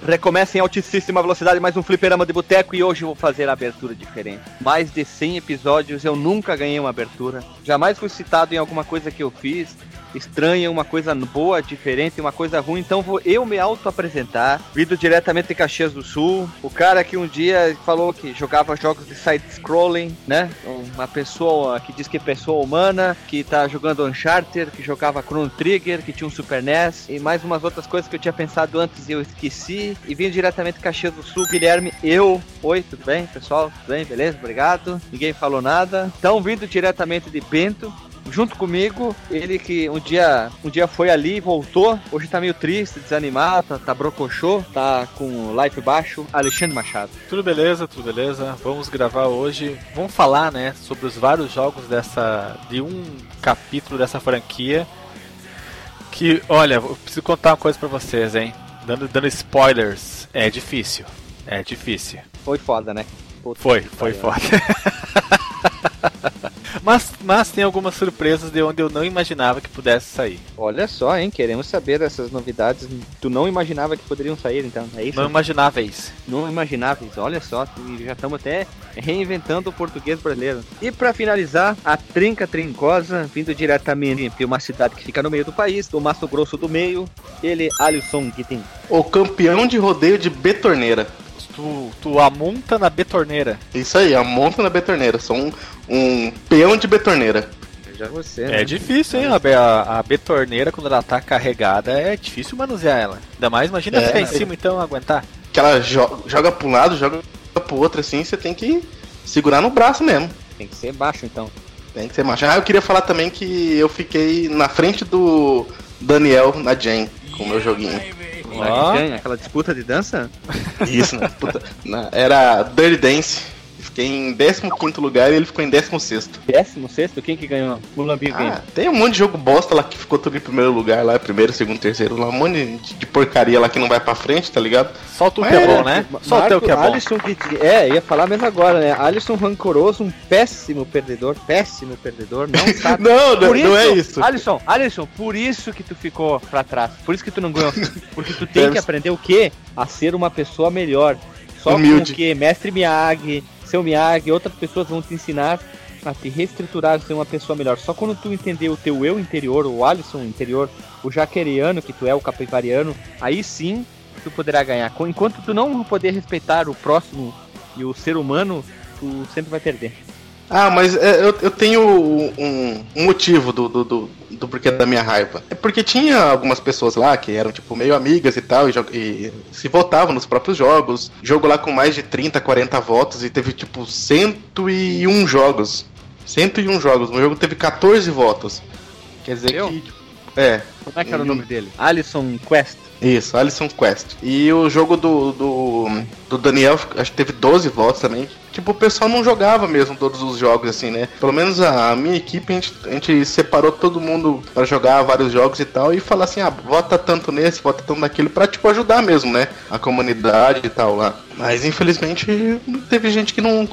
Recomeça em altíssima velocidade mais um fliperama de boteco e hoje eu vou fazer a abertura diferente. Mais de 100 episódios eu nunca ganhei uma abertura. Jamais fui citado em alguma coisa que eu fiz. Estranha, uma coisa boa, diferente, uma coisa ruim. Então vou eu me auto-apresentar. Vindo diretamente de Caxias do Sul. O cara que um dia falou que jogava jogos de side-scrolling, né? Uma pessoa que diz que é pessoa humana, que tá jogando Uncharted, que jogava Chrono Trigger, que tinha um Super NES e mais umas outras coisas que eu tinha pensado antes e eu esqueci. E vim diretamente de Caxias do Sul, Guilherme, Oi, tudo bem, pessoal? Tudo bem? Beleza? Obrigado. Ninguém falou nada. Então, vindo diretamente de Bento, junto comigo, ele que um dia foi ali e voltou, hoje tá meio triste, desanimado, tá brocochô, tá com life baixo, Alexandre Machado. Tudo beleza, vamos gravar hoje, vamos falar, né, sobre os vários jogos de um capítulo dessa franquia, que, olha, eu preciso contar uma coisa pra vocês, hein, dando spoilers, é difícil. Foi foda, né? Puta foi foda. Mas tem algumas surpresas de onde eu não imaginava que pudesse sair. Olha só, hein? Queremos saber dessas novidades. Tu não imaginava que poderiam sair, então, é isso? Não imagináveis. Não imagináveis, olha só. Já estamos até reinventando o português brasileiro. E pra finalizar, a Trinca Trincosa, vindo diretamente de uma cidade que fica no meio do país, do Mato Grosso do Meio, ele, Alisson Guitin. O campeão de rodeio de Betorneira. Tu amonta na betorneira. Isso aí, amonta na betorneira. Sou um peão de betorneira. Já você, né? É difícil, hein? A betorneira, quando ela tá carregada, é difícil manusear ela. Ainda mais, imagina ficar em cima, então, aguentar. Que ela joga pra um lado, joga pro outro, assim, você tem que segurar no braço mesmo. Tem que ser baixo, então. Tem que ser baixo. Eu queria falar também que eu fiquei na frente do Daniel na Jane, com o meu joguinho. Aquela disputa de dança? Isso, né? Era Dirty Dance. Fiquei em 15º lugar e ele ficou em 16º. 16º? Quem que ganhou? O Lambinho ganhou. Tem um monte de jogo bosta lá que ficou tudo em primeiro lugar lá, primeiro, segundo, terceiro lá, um monte de porcaria lá que não vai pra frente, tá ligado? Solta o que é bom, né? Solta o que é bom. Alisson, ia falar mesmo agora, né? Alisson rancoroso, um péssimo perdedor, não sabe. não é isso. Alisson, por isso que tu ficou pra trás, por isso que tu não ganhou, porque tu tem que aprender o quê? A ser uma pessoa melhor. Só humilde. Com o quê? Mestre Miyagi, seu Miyagi, outras pessoas vão te ensinar a te reestruturar, a ser uma pessoa melhor. Só quando tu entender o teu eu interior, o Alisson interior, o jaqueriano que tu é, o capivariano, aí sim tu poderá ganhar. Enquanto tu não poder respeitar o próximo e o ser humano, tu sempre vai perder. Mas eu tenho um motivo do porquê da minha raiva. É porque tinha algumas pessoas lá que eram tipo meio amigas e tal, e se votavam nos próprios jogos. Jogo lá com mais de 30, 40 votos e teve tipo 101 jogos. 101 jogos. No jogo teve 14 votos. Quer dizer que... Como é que era o nome dele? Alisson Quest. Isso, Alisson Quest. E o jogo do Daniel, acho que teve 12 votos também. Tipo, o pessoal não jogava mesmo todos os jogos, assim, né? Pelo menos a minha equipe, a gente separou todo mundo pra jogar vários jogos e tal. E falar assim, vota tanto nesse, vota tanto naquele, pra, tipo, ajudar mesmo, né? A comunidade e tal lá. Mas, infelizmente, teve gente que não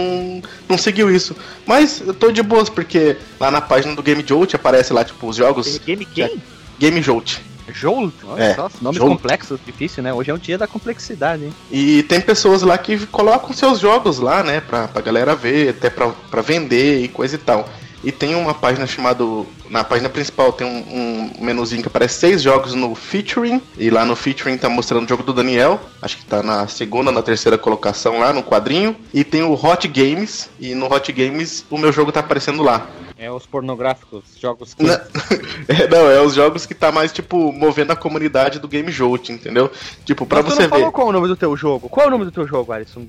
seguiu isso. Mas eu tô de boas, porque lá na página do Game Jolt aparece lá, tipo, os jogos... Game quem? Game Jolt. Jolt? Olha só, nomes complexos, difícil, né? Hoje é um dia da complexidade, hein? E tem pessoas lá que colocam seus jogos lá, né? Pra galera ver, até pra vender e coisa e tal. E tem uma página chamada... Na página principal tem um menuzinho que aparece 6 jogos no Featuring. E lá no Featuring tá mostrando o jogo do Daniel. Acho que tá na segunda, na terceira colocação lá no quadrinho. E tem o Hot Games. E no Hot Games o meu jogo tá aparecendo lá. É os pornográficos, jogos que... Não, é os jogos que tá mais, tipo, movendo a comunidade do Game Jolt, entendeu? Tipo, pra você ver... Mas tu não falou qual é o nome do teu jogo? Qual é o nome do teu jogo, Alisson?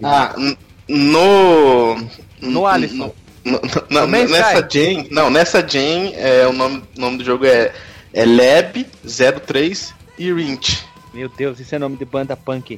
No Alisson. Nessa Jane, o nome do jogo é Lab 03 e Rint. Meu Deus, isso é nome de banda punk.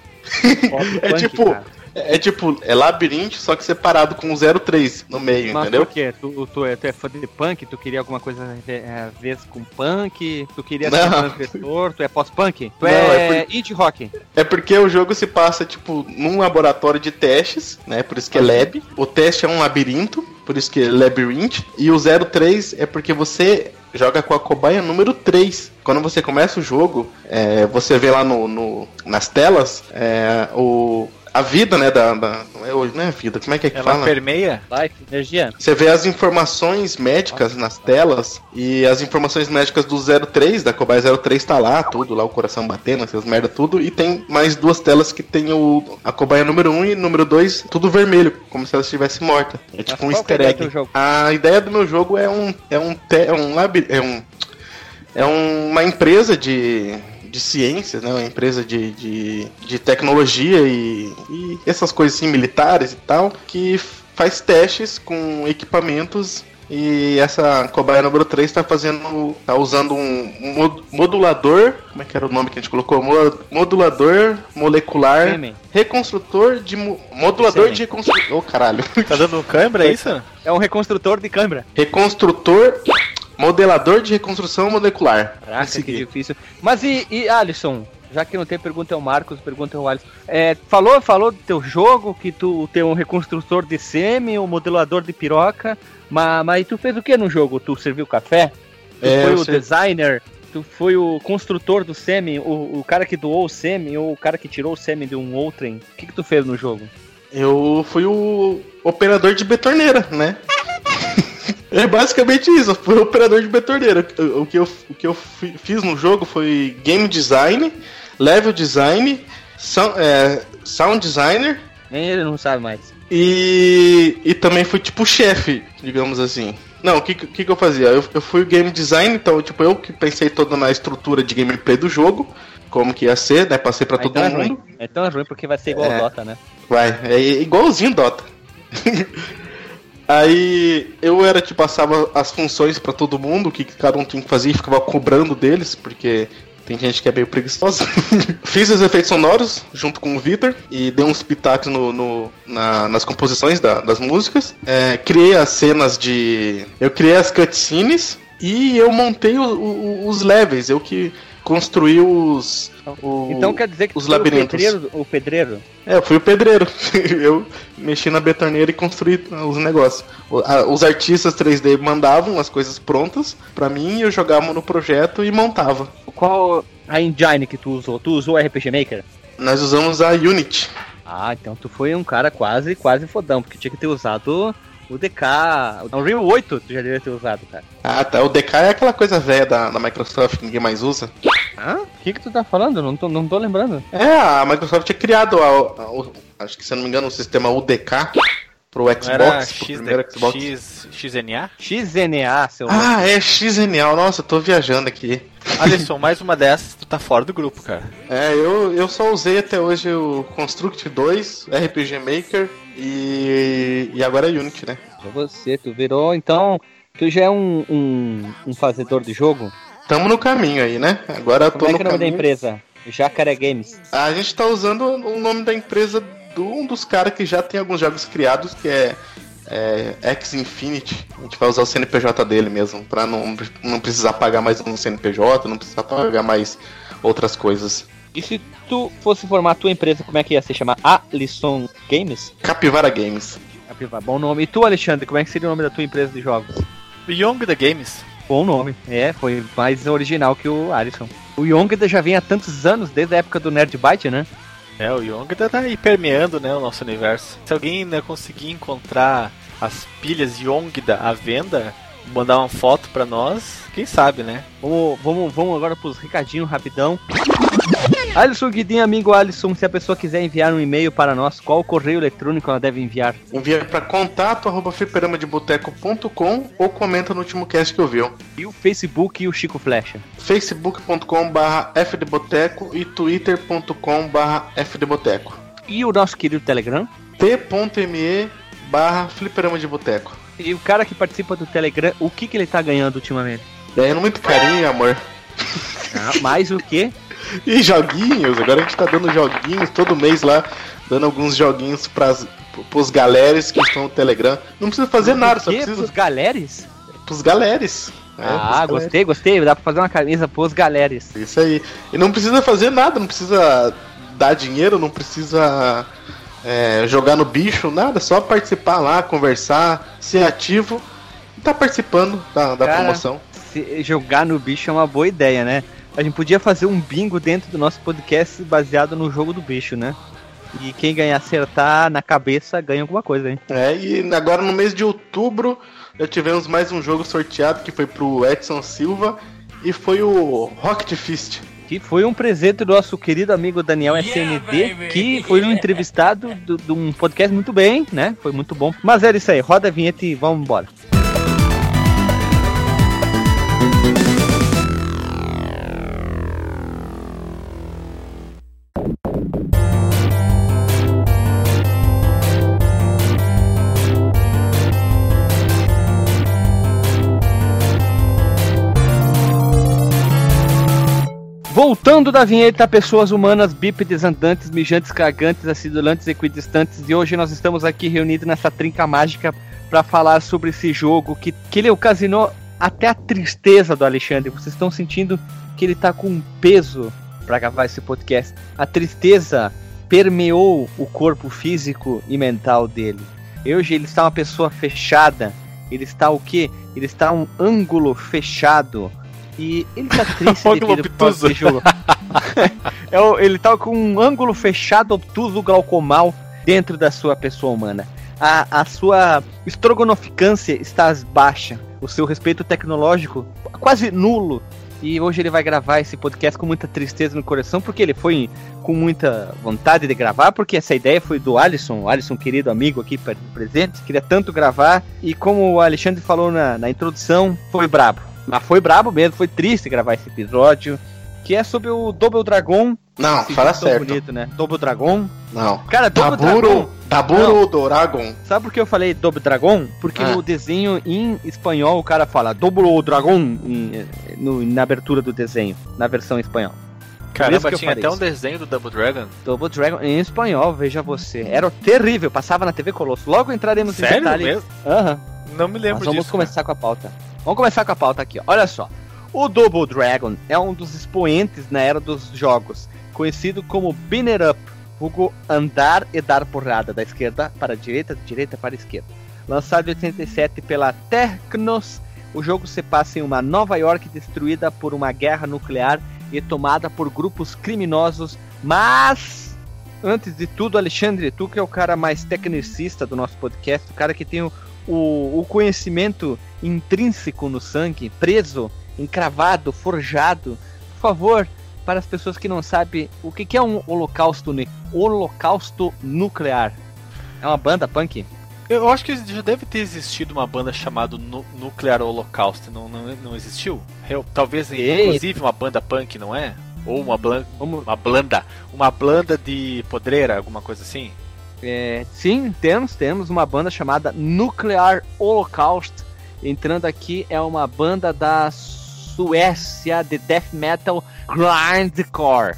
É labirinto, só que separado com 03 no meio, mas entendeu? Mas por quê? Tu é fã de punk? Tu queria alguma coisa a ver com punk? Tu queria ser transgressor? Tu é pós-punk? Tu indie rock? É porque o jogo se passa, tipo, num laboratório de testes, né? Por isso que é lab. O teste é um labirinto, por isso que é labirinto. E o 03 é porque você joga com a cobaia número 3. Quando você começa o jogo, você vê lá nas telas a vida, né, não é vida, como é que fala? Ela permeia? Life, energia. Você vê as informações médicas nas telas, e as informações médicas do 03, da cobaia 03 tá lá, tudo lá, o coração batendo, essas merda tudo, e tem mais 2 telas que tem a cobaia número 1 e número 2, tudo vermelho, como se ela estivesse morta. É tipo um easter egg. A ideia do meu jogo é uma empresa de ciências, né? Uma empresa de tecnologia e essas coisas assim, militares e tal, que faz testes com equipamentos, e essa cobaia número 3 tá usando um modulador, como é que era o nome que a gente colocou? Modulador molecular, reconstrutor de modulador de reconstrução. Ô, caralho. Tá dando câimbra, é isso? É um reconstrutor de câimbra. Modelador de reconstrução molecular. Caraca, que difícil. Mas e Alisson? Já que não tem pergunta é o Marcos, pergunta é o Alisson. Falou do teu jogo, que tu tem um reconstrutor de sêmen, um modelador de piroca, mas tu fez o que no jogo? Tu serviu café? Tu foi o designer? Tu foi o construtor do sêmen? O cara que doou o sêmen ou o cara que tirou o sêmen de um outrem? O que tu fez no jogo? Eu fui o operador de betorneira, né? É basicamente isso, eu fui operador de betorneira. O que eu fiz no jogo foi game design, level design, sound designer. Nem ele não sabe mais. E também fui tipo chefe, digamos assim. Não, o que eu fazia? Eu fui game design, então tipo, eu que pensei toda na estrutura de gameplay do jogo, como que ia ser, né? Passei pra todo mundo. É tão ruim porque vai ser igual ao Dota, né? É igualzinho Dota. Aí eu passava as funções pra todo mundo, o que cada um tinha que fazer, e ficava cobrando deles, porque tem gente que é meio preguiçosa. Fiz os efeitos sonoros junto com o Vitor e dei uns pitacos nas composições das músicas. Criei as cenas eu criei as cutscenes e eu montei os levels, eu que construí então quer dizer que os labirintos. O pedreiro? Eu fui o pedreiro. Eu mexi na betorneira e construí os negócios. Os artistas 3D mandavam as coisas prontas pra mim, eu jogava no projeto e montava. Qual a engine que tu usou? Tu usou o RPG Maker? Nós usamos a Unity. Ah, então tu foi um cara quase fodão, porque tinha que ter usado o DK. O Unreal 8 tu já deveria ter usado, cara. Ah, tá. O DK é aquela coisa velha da Microsoft que ninguém mais usa. Ah? O que tu tá falando? Não tô lembrando. A Microsoft tinha criado, acho que se eu não me engano, o sistema UDK pro Xbox, pro primeiro Xbox. XNA? XNA, seu... É XNA. Nossa, eu tô viajando aqui. Alisson, mais uma dessas, tu tá fora do grupo, cara. Eu só usei até hoje o Construct 2, RPG Maker e agora a Unity, né? Tu virou, então, tu já é um fazedor de jogo? Tamo no caminho aí, né? Agora Como é que é o nome da empresa? Jacaré Games. A gente tá usando o nome da empresa de um dos caras que já tem alguns jogos criados, que é X-Infinity. A gente vai usar o CNPJ dele mesmo, pra não precisar pagar mais um CNPJ, não precisar pagar mais outras coisas. E se tu fosse formar a tua empresa, como é que ia se chamar? Alisson Games? Capivara Games. Capivara, bom nome. E tu, Alexandre, como é que seria o nome da tua empresa de jogos? Young the Games. Bom nome. Foi mais original que o Alisson. O Yongda já vem há tantos anos, desde a época do Nerd Byte, né? O Yongda tá aí permeando, né, o nosso universo. Se alguém ainda conseguir encontrar as pilhas Yongda à venda, mandar uma foto pra nós, quem sabe, né? Vamos agora pros recadinhos rapidão. Alisson Guidinho, amigo Alisson, se a pessoa quiser enviar um e-mail para nós, qual correio eletrônico ela deve enviar? Envia para contato@fliperamadeboteco.com ou comenta no último cast que ouviu. E o Facebook e o Chico Flecha? facebook.com/fdboteco e twitter.com/fdboteco. E o nosso querido Telegram? t.me/fliperamadeboteco. E o cara que participa do Telegram, o que ele tá ganhando ultimamente? Ganhando muito carinho, amor. Mais o quê? E joguinhos, agora a gente tá dando joguinhos todo mês lá, dando alguns joguinhos pros galeres que estão no Telegram. Não precisa fazer nada, só precisa... Pros galeres? Pros galeres. Gostei, dá pra fazer uma camisa pros galeres. Isso aí. E não precisa fazer nada, não precisa dar dinheiro, não precisa jogar no bicho, nada, só participar lá, conversar, ser ativo e tá participando da promoção. jogar no bicho é uma boa ideia, né? A gente podia fazer um bingo dentro do nosso podcast baseado no jogo do bicho, né? E quem ganhar acertar na cabeça ganha alguma coisa, hein? E agora no mês de outubro já tivemos mais um jogo sorteado que foi pro Edson Silva e foi o Rocket Fist. Que foi um presente do nosso querido amigo Daniel SND, que foi um entrevistado de um podcast muito bem, né? Foi muito bom. Mas era isso aí, roda a vinheta e vamos embora. Voltando da vinheta, pessoas humanas, bípedes, andantes, mijantes, cagantes, acidulantes, equidistantes, e hoje nós estamos aqui reunidos nessa trinca mágica para falar sobre esse jogo que ele ocasionou até a tristeza do Alexandre. Vocês estão sentindo que ele tá com um peso para gravar esse podcast. A tristeza permeou o corpo físico e mental dele. Hoje ele está uma pessoa fechada. Ele está o quê? Ele está um ângulo fechado. E ele tá triste devido ao jogo. Ele tá com um ângulo fechado, obtuso, glaucomal dentro da sua pessoa humana. A sua estrogonoficância está baixa. O seu respeito tecnológico quase nulo. E hoje ele vai gravar esse podcast com muita tristeza no coração, porque ele foi com muita vontade de gravar, porque essa ideia foi do Alisson, o Alisson, querido amigo aqui presente, queria tanto gravar. E como o Alexandre falou na introdução, foi brabo. Mas foi brabo mesmo, foi triste gravar esse episódio, que é sobre o Double Dragon. Não, fala certo. Bonito, né? Double Dragon? Não. Cara, Double Dragon. Daburo Dragon. Sabe por que eu falei Double Dragon? Porque no desenho em espanhol o cara fala Double Dragon na abertura do desenho, na versão em espanhol. Caramba, tinha até um desenho do Double Dragon. Double Dragon em espanhol, veja você. Era terrível, passava na TV Colosso. Logo entraremos em detalhe. Sério mesmo? Aham. Não me lembro disso. Vamos começar com a pauta. Vamos começar com a pauta aqui, ó. Olha só. O Double Dragon é um dos expoentes na era dos jogos, conhecido como Beat Up, vulgo andar e dar porrada, da esquerda para a direita, da direita para a esquerda. Lançado em 87 pela Technos, o jogo se passa em uma Nova York destruída por uma guerra nuclear e tomada por grupos criminosos. Mas, antes de tudo, Alexandre, tu que é o cara mais tecnicista do nosso podcast, o cara que tem o conhecimento intrínseco no sangue, preso, encravado, forjado, por favor, para as pessoas que não sabem, o que é um holocausto nuclear? É uma banda punk? Eu acho que já deve ter existido uma banda chamada Nuclear Holocaust, não existiu? Talvez, inclusive, uma banda punk, não é? Ou uma blanda de podreira, alguma coisa assim? Sim, temos uma banda chamada Nuclear Holocaust. Entrando aqui, é uma banda da Suécia de death metal grindcore.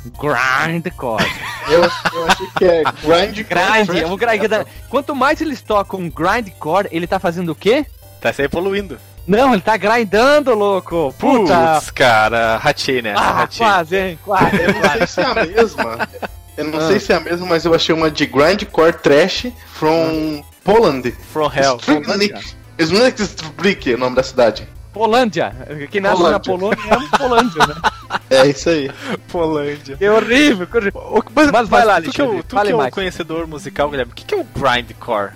Eu achei que é grindcore. Quanto mais eles tocam grindcore, ele tá fazendo o quê? Tá se evoluindo. Não, ele tá grindando, louco. Puta. Putz, cara, ratei, né? Quase, hein? Quase. Eu não sei se é a mesma. Sei se é a mesma, mas eu achei uma de grindcore trash from Poland. From Hell. Strzelnik é o nome da cidade. Polândia. Quem nasce na Polônia é Polândia, né? É isso aí. Polândia. É horrível. Mas vai lá, Alexandre. Tu que é um conhecedor musical, Guilherme, o que é o grindcore?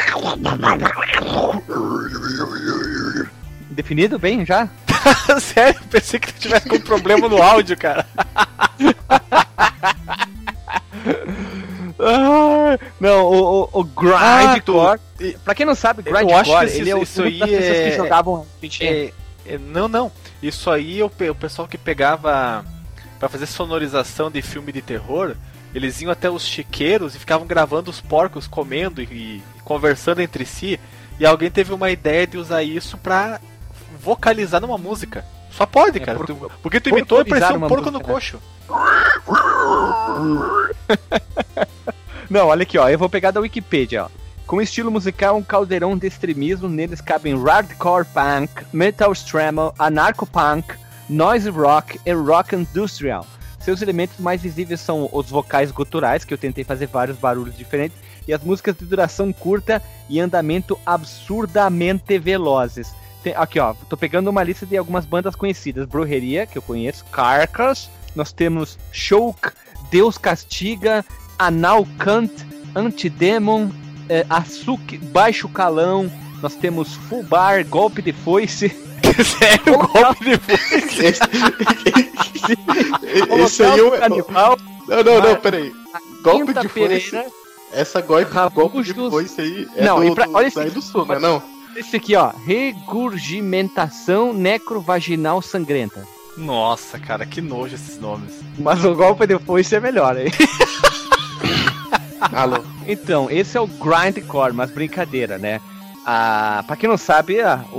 Definido bem já? Sério? Pensei que tu tivesse com problema no áudio, cara. Não, o grindcore. Pra quem não sabe, grindcore, ele é isso aí que jogavam. Não. Isso aí o pessoal que pegava pra fazer sonorização de filme de terror, eles iam até os chiqueiros e ficavam gravando os porcos comendo e conversando entre si. E alguém teve uma ideia de usar isso pra vocalizar numa música. Só pode, cara. Porque tu imitou e parecia um porco no coxo. Não, olha aqui, ó. Eu vou pegar da Wikipedia, ó. Com estilo musical, um caldeirão de extremismo, neles cabem hardcore punk, metal extremo, anarcho-punk, noise rock e rock industrial. Seus elementos mais visíveis são os vocais guturais, que eu tentei fazer vários barulhos diferentes, e as músicas de duração curta e andamento absurdamente velozes. Aqui, ó, tô pegando uma lista de algumas bandas conhecidas. Brujeria, que eu conheço, Carcass, nós temos Choke, Deus Castiga, Anal Kant, Antidemon, Asuki, Baixo Calão, nós temos Fubar, Golpe de Foice. Sério? Golpe de Foice? Esse aí é o... Canibal. Não, peraí. Golpe Quinta de Foice. Pereira. Essa golpe de foice aí é não, olha esse do sul, né? Não. Esse aqui, ó, regurgimentação necrovaginal sangrenta. Nossa, cara, que nojo esses nomes. Mas o golpe de foice é melhor, hein? Alô. Então, esse é o grindcore, mas brincadeira, né? Pra quem não sabe,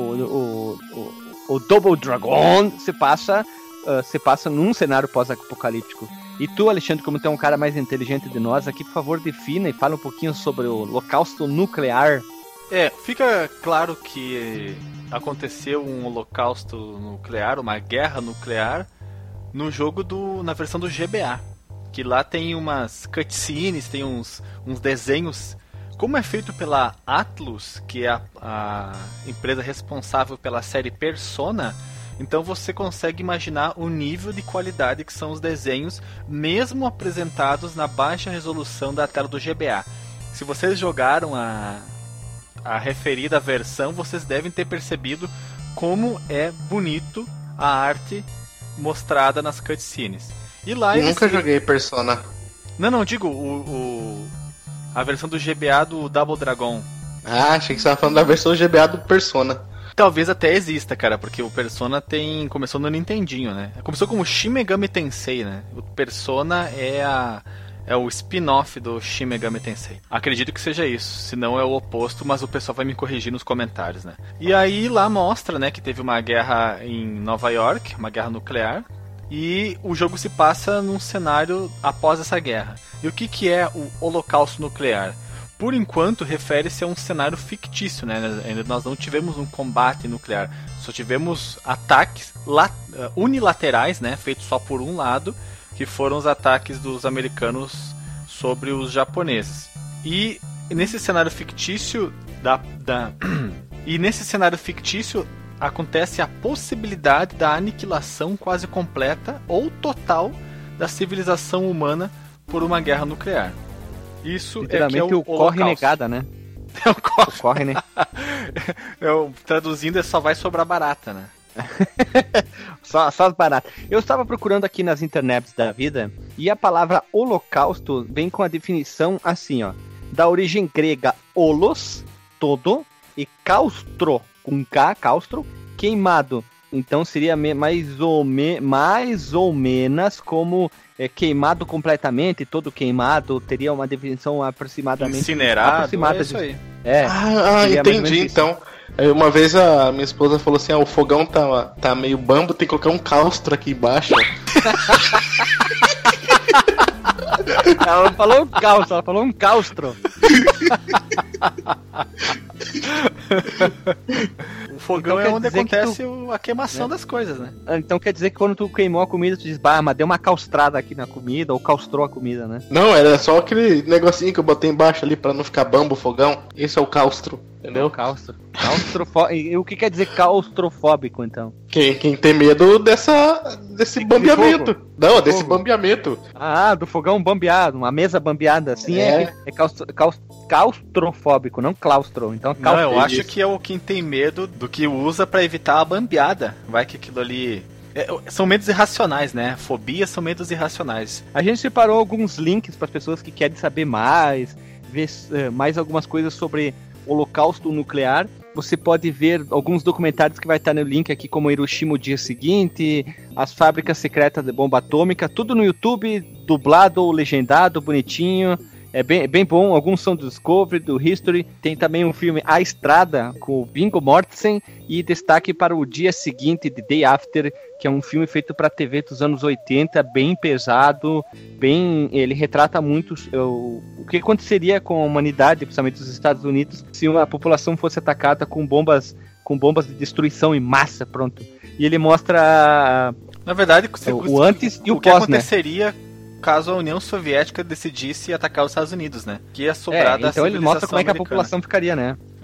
o Double Dragon se passa num cenário pós-apocalíptico. E tu, Alexandre, como tu é um cara mais inteligente de nós, aqui, por favor, defina e fala um pouquinho sobre o holocausto nuclear. Fica claro que aconteceu um holocausto nuclear, uma guerra nuclear, no jogo na versão do GBA. Que lá tem umas cutscenes, tem uns desenhos. Como é feito pela Atlus, que é a empresa responsável pela série Persona, então você consegue imaginar o nível de qualidade que são os desenhos, mesmo apresentados na baixa resolução da tela do GBA. Se vocês jogaram a referida versão, vocês devem ter percebido como é bonito a arte mostrada nas cutscenes. E lá nunca joguei Persona. Não, digo a versão do GBA do Double Dragon. Achei que você estava falando da versão do GBA do Persona. Talvez até exista, cara, porque o Persona começou no Nintendinho, né? Começou como Shin Megami Tensei, né? O Persona é o spin-off do Shin Megami Tensei. Acredito que seja isso, senão é o oposto, mas o pessoal vai me corrigir nos comentários, né? E aí lá mostra, né, que teve uma guerra em Nova York, uma guerra nuclear, e o jogo se passa num cenário após essa guerra. E o que é o holocausto nuclear? Por enquanto, refere-se a um cenário fictício, né? Ainda nós não tivemos um combate nuclear, só tivemos ataques unilaterais, né? Feitos só por um lado, que foram os ataques dos americanos sobre os japoneses. E nesse cenário fictício acontece a possibilidade da aniquilação quase completa ou total da civilização humana por uma guerra nuclear. Isso literalmente é que é o corre negada, né? É o corre, né? Traduzindo, só vai sobrar barata, né? só as baratas. Eu estava procurando aqui nas internets da vida e a palavra holocausto vem com a definição assim, ó, da origem grega holos, todo, e caustro, com K, caustro, queimado. Então seria mais ou menos como queimado completamente, todo queimado, teria uma definição aproximadamente... Incinerado, aproximada é isso aí. Entendi, então. Uma vez a minha esposa falou assim, o fogão tá meio bambo, tem que colocar um caustro aqui embaixo. Ela falou um caustro, ela falou um caustro. O fogão então, é onde acontece a queimação das coisas, né? Então quer dizer que quando tu queimou a comida, tu diz, mas deu uma caustrada aqui na comida, ou caustrou a comida, né? Não, era só aquele negocinho que eu botei embaixo ali pra não ficar bambo o fogão. Esse é o caustro, entendeu? Caustro. E o que quer dizer claustrofóbico, então? Quem tem medo desse bambeamento. Não, desse bambeamento. Do fogão bambeado, uma mesa bambeada, assim é claustrofóbico, não claustro. Então, não, eu acho que é quem tem medo do que usa pra evitar a bambeada. Vai que aquilo ali... são medos irracionais, né? Fobias são medos irracionais. A gente separou alguns links para as pessoas que querem saber mais, ver mais algumas coisas sobre holocausto nuclear. Você pode ver alguns documentários que vai estar no link aqui, como Hiroshima o dia seguinte, as fábricas secretas de bomba atômica, tudo no YouTube, dublado ou legendado, bonitinho. É bem bom, alguns são do Discovery, do History. Tem também um filme A Estrada, com o Viggo Mortensen, e destaque para o dia seguinte, The Day After, que é um filme feito para TV dos anos 80, bem pesado, ele retrata muito o que aconteceria com a humanidade, principalmente os Estados Unidos, se uma população fosse atacada com bombas de destruição em massa, pronto. E ele mostra na verdade, o antes e o pós, que aconteceria, né? Caso a União Soviética decidisse atacar os Estados Unidos, né? Que ia sobrar da então ele mostra como é que a americana. população ficaria, né?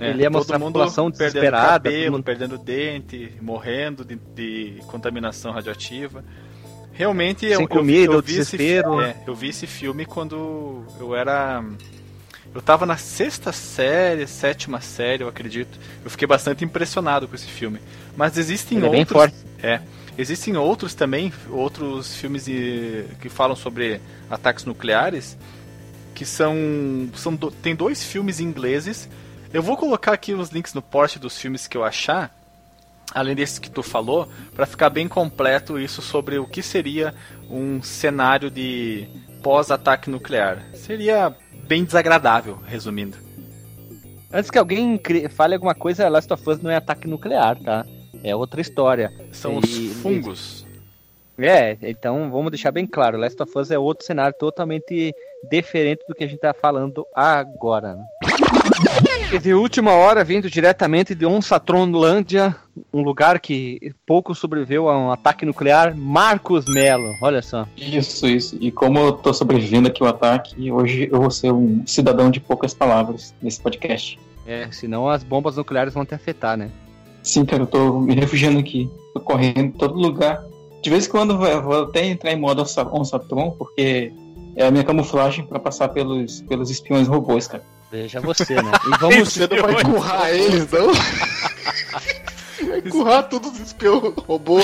Ele ia mostrar a população desesperada, perdendo cabelo, perdendo dente, morrendo de contaminação radioativa. Realmente sem comida, desespero. Eu vi esse filme quando eu tava na 6ª série, 7ª série, eu acredito. Eu fiquei bastante impressionado com esse filme. Mas existem Ele outros. É bem forte. Existem outros também, outros filmes que falam sobre ataques nucleares, que tem 2 filmes ingleses. Eu vou colocar aqui os links no post dos filmes que eu achar, além desses que tu falou, para ficar bem completo isso sobre o que seria um cenário de pós-ataque nuclear. Seria bem desagradável, resumindo. Antes que alguém fale alguma coisa, Last of Us não é ataque nuclear, tá? É outra história. São os fungos. Então vamos deixar bem claro, Last of Us é outro cenário totalmente diferente do que a gente tá falando agora. E de última hora, vindo diretamente de Onsatronlândia, um lugar que pouco sobreviveu a um ataque nuclear, Marcos Melo, olha só. Isso. E como eu tô sobrevivendo aqui ao ataque, hoje eu vou ser um cidadão de poucas palavras nesse podcast. Senão as bombas nucleares vão te afetar, né? Sim, cara, eu tô me refugiando aqui, tô correndo em todo lugar. De vez em quando eu vou até entrar em modo Onsatron, porque é a minha camuflagem pra passar pelos espiões robôs, cara. Veja você, né? E vamos... Você não vai currar eles, não? Vai currar todos os espiões robôs.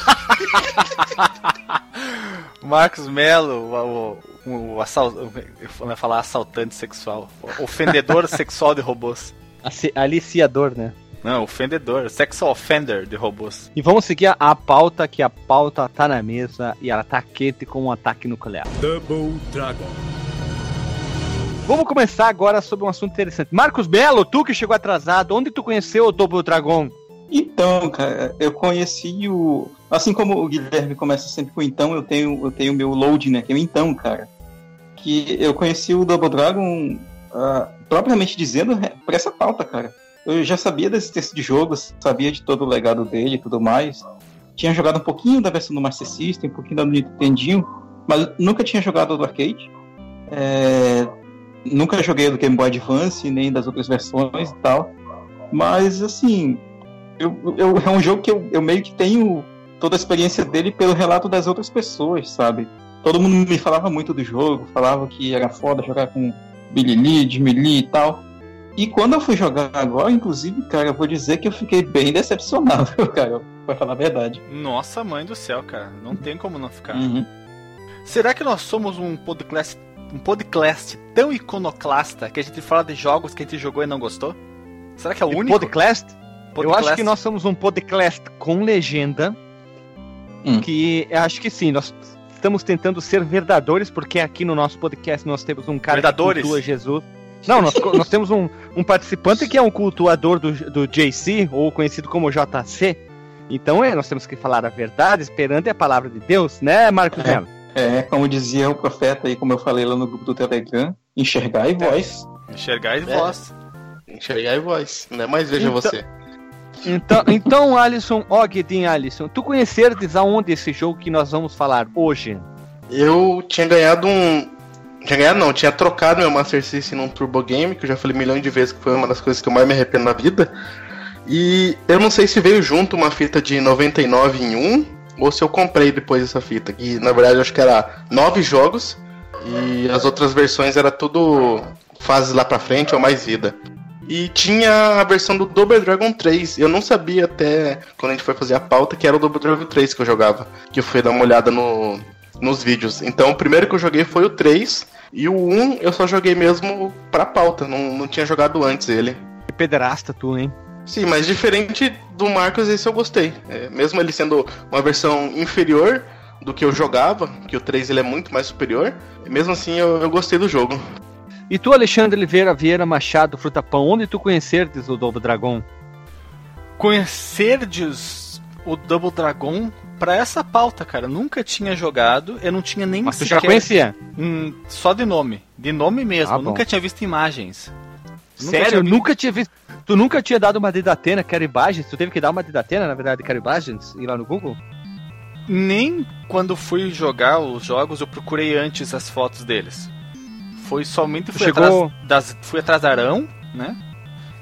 Marcos Melo, eu ia falar assaltante sexual, ofendedor sexual de robôs. Aliciador, né? Não, ofendedor, sexual offender de robôs. E vamos seguir a pauta, que a pauta tá na mesa e ela tá quente com um ataque nuclear. Double Dragon. Vamos começar agora sobre um assunto interessante. Marcos Melo, tu que chegou atrasado, onde tu conheceu o Double Dragon? Então, cara, eu conheci o... Assim como o Guilherme começa sempre com então, eu tenho o meu load, né, que é o então, cara. Que eu conheci o Double Dragon, propriamente dizendo, por essa pauta, cara. Eu já sabia da existência de jogos, sabia de todo o legado dele e tudo mais. Tinha jogado um pouquinho da versão do Master System, um pouquinho da Nintendinho, mas nunca tinha jogado do arcade. Nunca joguei do Game Boy Advance, nem das outras versões e tal. Mas, assim, é um jogo que eu meio que tenho toda a experiência dele pelo relato das outras pessoas, sabe? Todo mundo me falava muito do jogo, falava que era foda jogar com Billy Lee, Jimmy Lee e tal. E quando eu fui jogar agora, inclusive, cara, eu vou dizer que eu fiquei bem decepcionado, cara, pra falar a verdade. Nossa, mãe do céu, cara. Não tem como não ficar. Uhum. Será que nós somos um podcast tão iconoclasta que a gente fala de jogos que a gente jogou e não gostou? Será que é o único? Podcast? Eu acho que nós somos um podcast com legenda. Que eu acho que sim, nós estamos tentando ser verdadeiros, porque aqui no nosso podcast nós temos um cara que cultua Jesus. Não, nós temos um participante que é um cultuador do JC, ou conhecido como JC. Então nós temos que falar a verdade, esperando a palavra de Deus, né, Marcos Melo? Como dizia o profeta aí, como eu falei lá no grupo do Telegram, enxergar e voz. Enxergar e voz. Enxergar e voz, né? Mas veja você. Então, Alisson, Guedin Alisson, tu conhecerdes aonde esse jogo que nós vamos falar hoje? Eu tinha ganhado tinha trocado meu Master System num Turbo Game, que eu já falei milhões de vezes que foi uma das coisas que eu mais me arrependo na vida. E eu não sei se veio junto uma fita de 99 em 1, ou se eu comprei depois essa fita, que na verdade eu acho que era 9 jogos, e as outras versões era tudo fases lá pra frente ou mais vida. E tinha a versão do Double Dragon 3. Eu não sabia até quando a gente foi fazer a pauta que era o Double Dragon 3 que eu jogava. Que eu fui dar uma olhada nos vídeos. Então o primeiro que eu joguei foi o 3. E o 1 eu só joguei mesmo pra pauta. Não tinha jogado antes ele. Que pederasta tu, hein? Sim, mas diferente do Marcos, esse eu gostei. Mesmo ele sendo uma versão inferior do que eu jogava, que o 3 ele é muito mais superior, mesmo assim eu gostei do jogo. E tu, Alexandre Oliveira Vieira Machado Frutapão, onde tu conhecerdes o Double Dragon? Conhecerdes o Double Dragon pra essa pauta, cara. Nunca tinha jogado, eu não tinha nem... Mas tu já conhecia? Só de nome. De nome mesmo, nunca tinha visto imagens. Sério? Nunca tinha visto... Tu nunca tinha dado uma Dedatena, quero imagens? Tu teve que dar uma Dedatena, na verdade, quero imagens? Ir lá no Google? Nem quando fui jogar os jogos eu procurei antes as fotos deles. Foi somente fui atrás da Arão, né?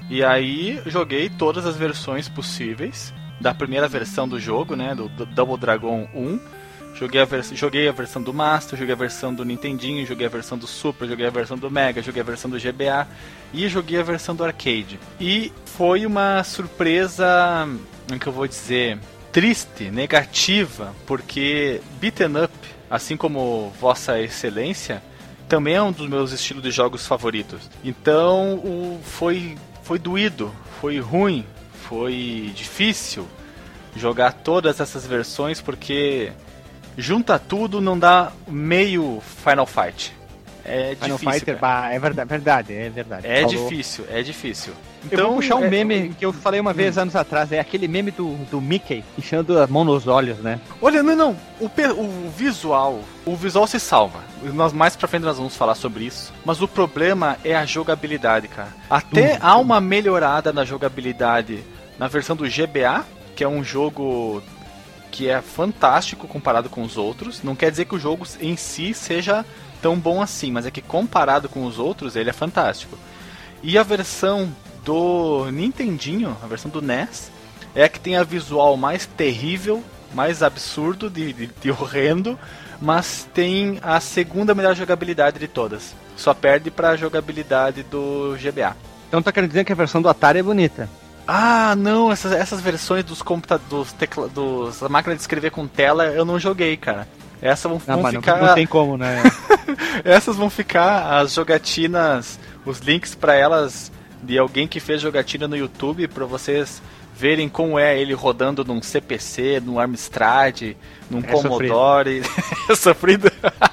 E aí joguei todas as versões possíveis da primeira versão do jogo, né, do Double Dragon 1. Joguei a versão do Master, joguei a versão do Nintendinho, joguei a versão do Super, joguei a versão do Mega, joguei a versão do GBA e joguei a versão do Arcade. E foi uma surpresa, como que eu vou dizer, triste, negativa, porque beaten up, assim como Vossa Excelência, também é um dos meus estilos de jogos favoritos. Então foi doído, foi ruim, foi difícil jogar todas essas versões, porque junta tudo, não dá meio Final Fight. É Final difícil, Fighter, cara. é verdade. É difícil, é difícil. Então, eu vou puxar um meme que eu falei uma vez anos atrás, é aquele meme do Mickey enchendo a mão nos olhos, né? Olha, não, o visual se salva. Nós mais pra frente nós vamos falar sobre isso. Mas o problema é a jogabilidade, cara. Até há uma melhorada na jogabilidade na versão do GBA, que é um jogo que é fantástico comparado com os outros. Não quer dizer que o jogo em si seja tão bom assim, mas é que comparado com os outros ele é fantástico. E a versão do Nintendinho, a versão do NES, é a que tem a visual mais terrível, mais absurdo, de horrendo, mas tem a segunda melhor jogabilidade de todas. Só perde pra jogabilidade do GBA. Então tá querendo dizer que a versão do Atari é bonita. Ah, não, essas versões dos computadores, da máquina de escrever com tela, eu não joguei, cara. Essas vão ficar... Não tem como, né? Essas vão ficar as jogatinas, os links pra elas de alguém que fez jogatina no YouTube, pra vocês verem como é ele rodando num CPC, num Amstrad, num Commodore. É sofrido.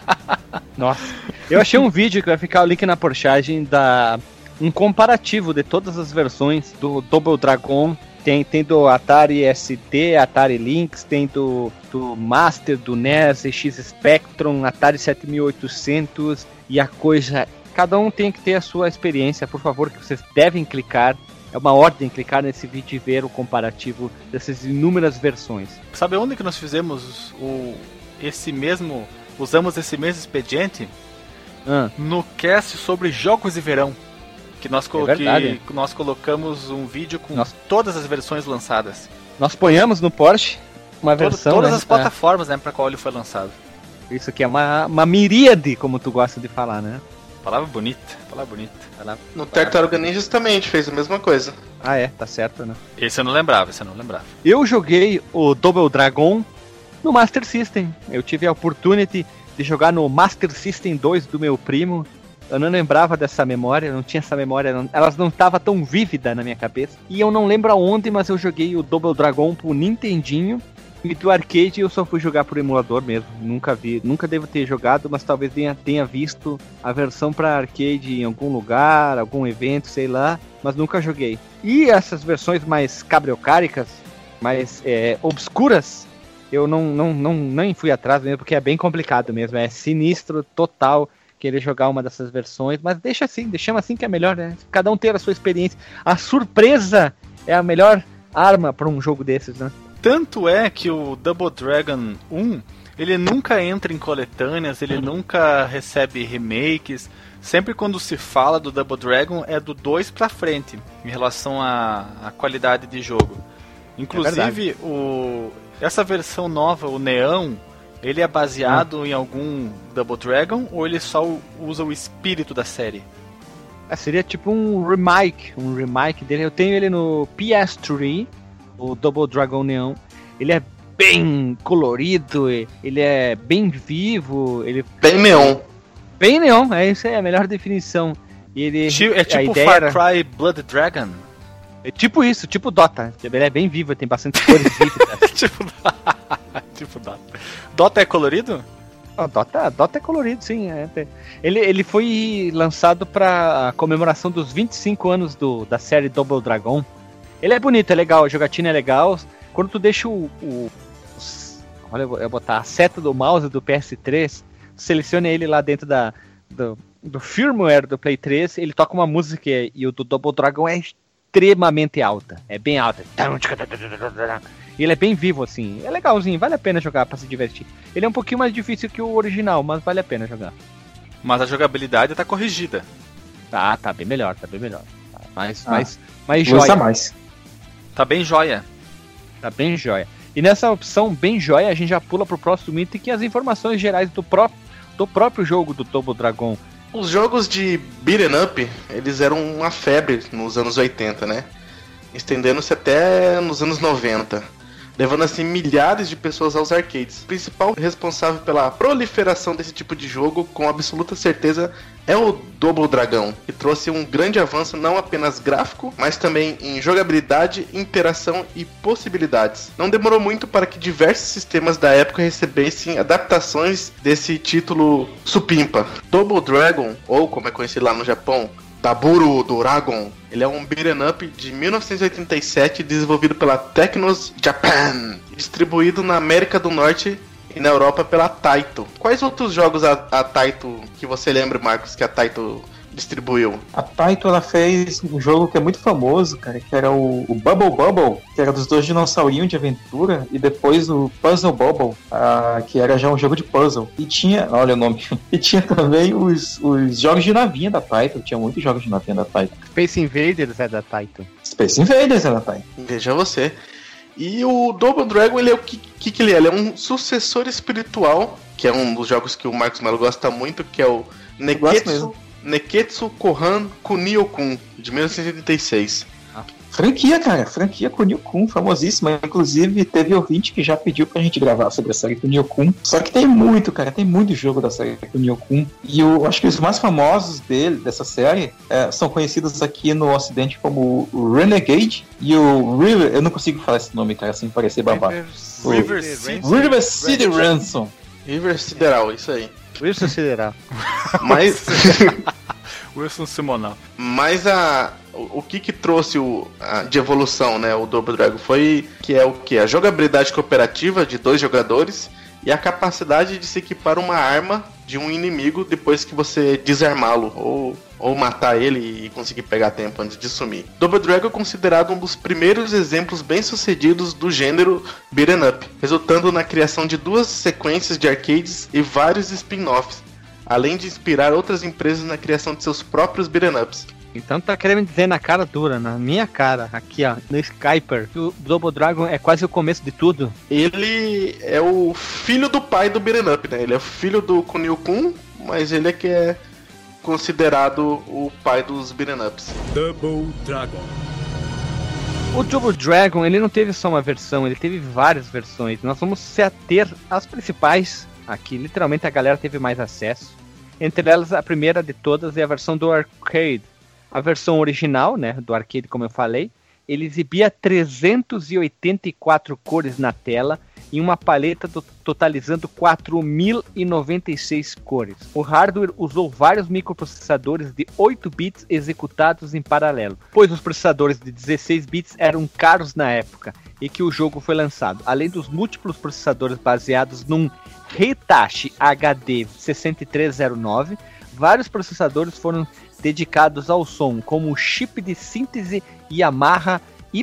Nossa. Eu achei um vídeo que vai ficar o link na postagem um comparativo de todas as versões do Double Dragon. Tem do Atari ST, Atari Lynx, tem do Master, do NES, ZX Spectrum, Atari 7800 e a coisa... Cada um tem que ter a sua experiência, por favor, que vocês devem clicar. É uma ordem clicar nesse vídeo e ver o comparativo dessas inúmeras versões. Sabe onde que nós fizemos usamos esse mesmo expediente? No cast sobre jogos de verão. Que nós colocamos um vídeo com todas as versões lançadas. Nós ponhamos no Porsche uma versão... Todas as plataformas, né, para qual ele foi lançado. Isso aqui é uma miríade, como tu gosta de falar, né? Palavra bonita. No Tartaruga Ninjas também a gente fez a mesma coisa. Ah, é, tá certo, né? Esse eu não lembrava. Eu joguei o Double Dragon no Master System. Eu tive a opportunity de jogar no Master System 2 do meu primo. Eu não lembrava dessa memória, eu não tinha essa memória, elas não estavam tão vívidas na minha cabeça. E eu não lembro aonde, mas eu joguei o Double Dragon pro Nintendinho. E do arcade eu só fui jogar por emulador mesmo. Nunca devo ter jogado, mas talvez tenha visto a versão pra arcade em algum lugar, algum evento, sei lá. Mas nunca joguei. E essas versões mais cabriocáricas, mais obscuras, eu nem fui atrás mesmo, porque é bem complicado mesmo. É sinistro, total, querer jogar uma dessas versões. Mas deixamos assim que é melhor, né? Cada um ter a sua experiência. A surpresa é a melhor arma para um jogo desses, né? Tanto é que o Double Dragon 1, ele nunca entra em coletâneas, ele nunca recebe remakes. Sempre quando se fala do Double Dragon é do 2 pra frente, em relação à qualidade de jogo. Inclusive, essa versão nova, o Neon, ele é baseado em algum Double Dragon ou ele só usa o espírito da série? Seria tipo um remake dele. Eu tenho ele no PS3, o Double Dragon Neon. Ele é bem colorido, ele é bem vivo, bem neon. Bem neon, isso aí, é a melhor definição. E ele, é tipo Far Cry Blood Dragon? É tipo isso, tipo Dota. Ele é bem vivo, tem bastante cores vívidas. tipo Dota. Dota é colorido? Dota é colorido, sim. Ele foi lançado para comemoração dos 25 anos da série Double Dragon. Ele é bonito, é legal, a jogatina é legal. Quando tu deixa olha, eu vou botar a seta do mouse do PS3, seleciona ele lá dentro do firmware do Play 3, ele toca uma música e o do Double Dragon é extremamente alta. É bem alta. E ele é bem vivo, assim. É legalzinho, vale a pena jogar pra se divertir. Ele é um pouquinho mais difícil que o original, mas vale a pena jogar. Mas a jogabilidade tá corrigida. Tá bem melhor. Mais Vou usar joia. mais. Tá bem joia. Tá bem joia. E nessa opção bem joia, a gente já pula pro próximo item, que é as informações gerais do próprio jogo do Double Dragon. Os jogos de beat'em up, eles eram uma febre nos anos 80, né? Estendendo-se até nos anos 90. Levando assim milhares de pessoas aos arcades. O principal responsável pela proliferação desse tipo de jogo, com absoluta certeza, é o Double Dragon, que trouxe um grande avanço não apenas gráfico, mas também em jogabilidade, interação e possibilidades. Não demorou muito para que diversos sistemas da época recebessem adaptações desse título supimpa. Double Dragon, ou como é conhecido lá no Japão, Daburo Dragon, ele é um beat'em up de 1987 desenvolvido pela Technos Japan, distribuído na América do Norte e na Europa pela Taito. Quais outros jogos a Taito que você lembra, Marcos, que a Taito distribuiu? A Taito, ela fez um jogo que é muito famoso, cara, que era o Bubble Bubble, que era dos dois dinossaurinhos de aventura, e depois o Puzzle Bubble, que era já um jogo de puzzle. E tinha, olha o nome, e tinha também os jogos de navinha da Taito, tinha muitos jogos de navinha da Taito. Space Invaders é da Taito. Space Invaders é da Taito. Veja você. E o Double Dragon, ele é o que ele é? Ele é um sucessor espiritual, que é um dos jogos que o Marcos Melo gosta muito, que é o Neketsu Kohan Kunio-kun, de 1986. Franquia, cara. Franquia Kunio-kun, famosíssima. Inclusive, teve ouvinte que já pediu pra gente gravar sobre a série Kunio-kun. Só que tem muito, cara. Tem muito jogo da série Kunio-kun. E eu acho que os mais famosos dessa série são conhecidos aqui no ocidente como o Renegade e o River... Eu não consigo falar esse nome, cara, sem parecer babaca. River City Ransom. River Sideral, isso aí. Wilson Sideral. Mas... Wilson Simonal. Mas o que trouxe de evolução, né, o Double Dragon foi a jogabilidade cooperativa de 2 jogadores e a capacidade de se equipar uma arma de um inimigo depois que você desarmá-lo ou matar ele e conseguir pegar tempo antes de sumir. Double Dragon é considerado um dos primeiros exemplos bem-sucedidos do gênero beat'em up, resultando na criação de 2 sequências de arcades e vários spin-offs, além de inspirar outras empresas na criação de seus próprios beat'em ups. Então tá querendo dizer na cara dura, na minha cara, aqui ó, no Skyper, que o Double Dragon é quase o começo de tudo. Ele é o filho do pai do beat'em up, né? Ele é o filho do Kunio-kun, mas ele é que é considerado o pai dos beat'em ups. Double Dragon. O Double Dragon, ele não teve só uma versão, ele teve várias versões. Nós vamos se ater às principais aqui, literalmente a galera teve mais acesso. Entre elas, a primeira de todas é a versão do arcade. A versão original, né, do arcade, como eu falei, ele exibia 384 cores na tela e uma paleta totalizando 4.096 cores. O hardware usou vários microprocessadores de 8 bits executados em paralelo, pois os processadores de 16 bits eram caros na época e que o jogo foi lançado. Além dos múltiplos processadores baseados num Hitachi HD 6309, vários processadores foram dedicados ao som, como o chip de síntese Yamaha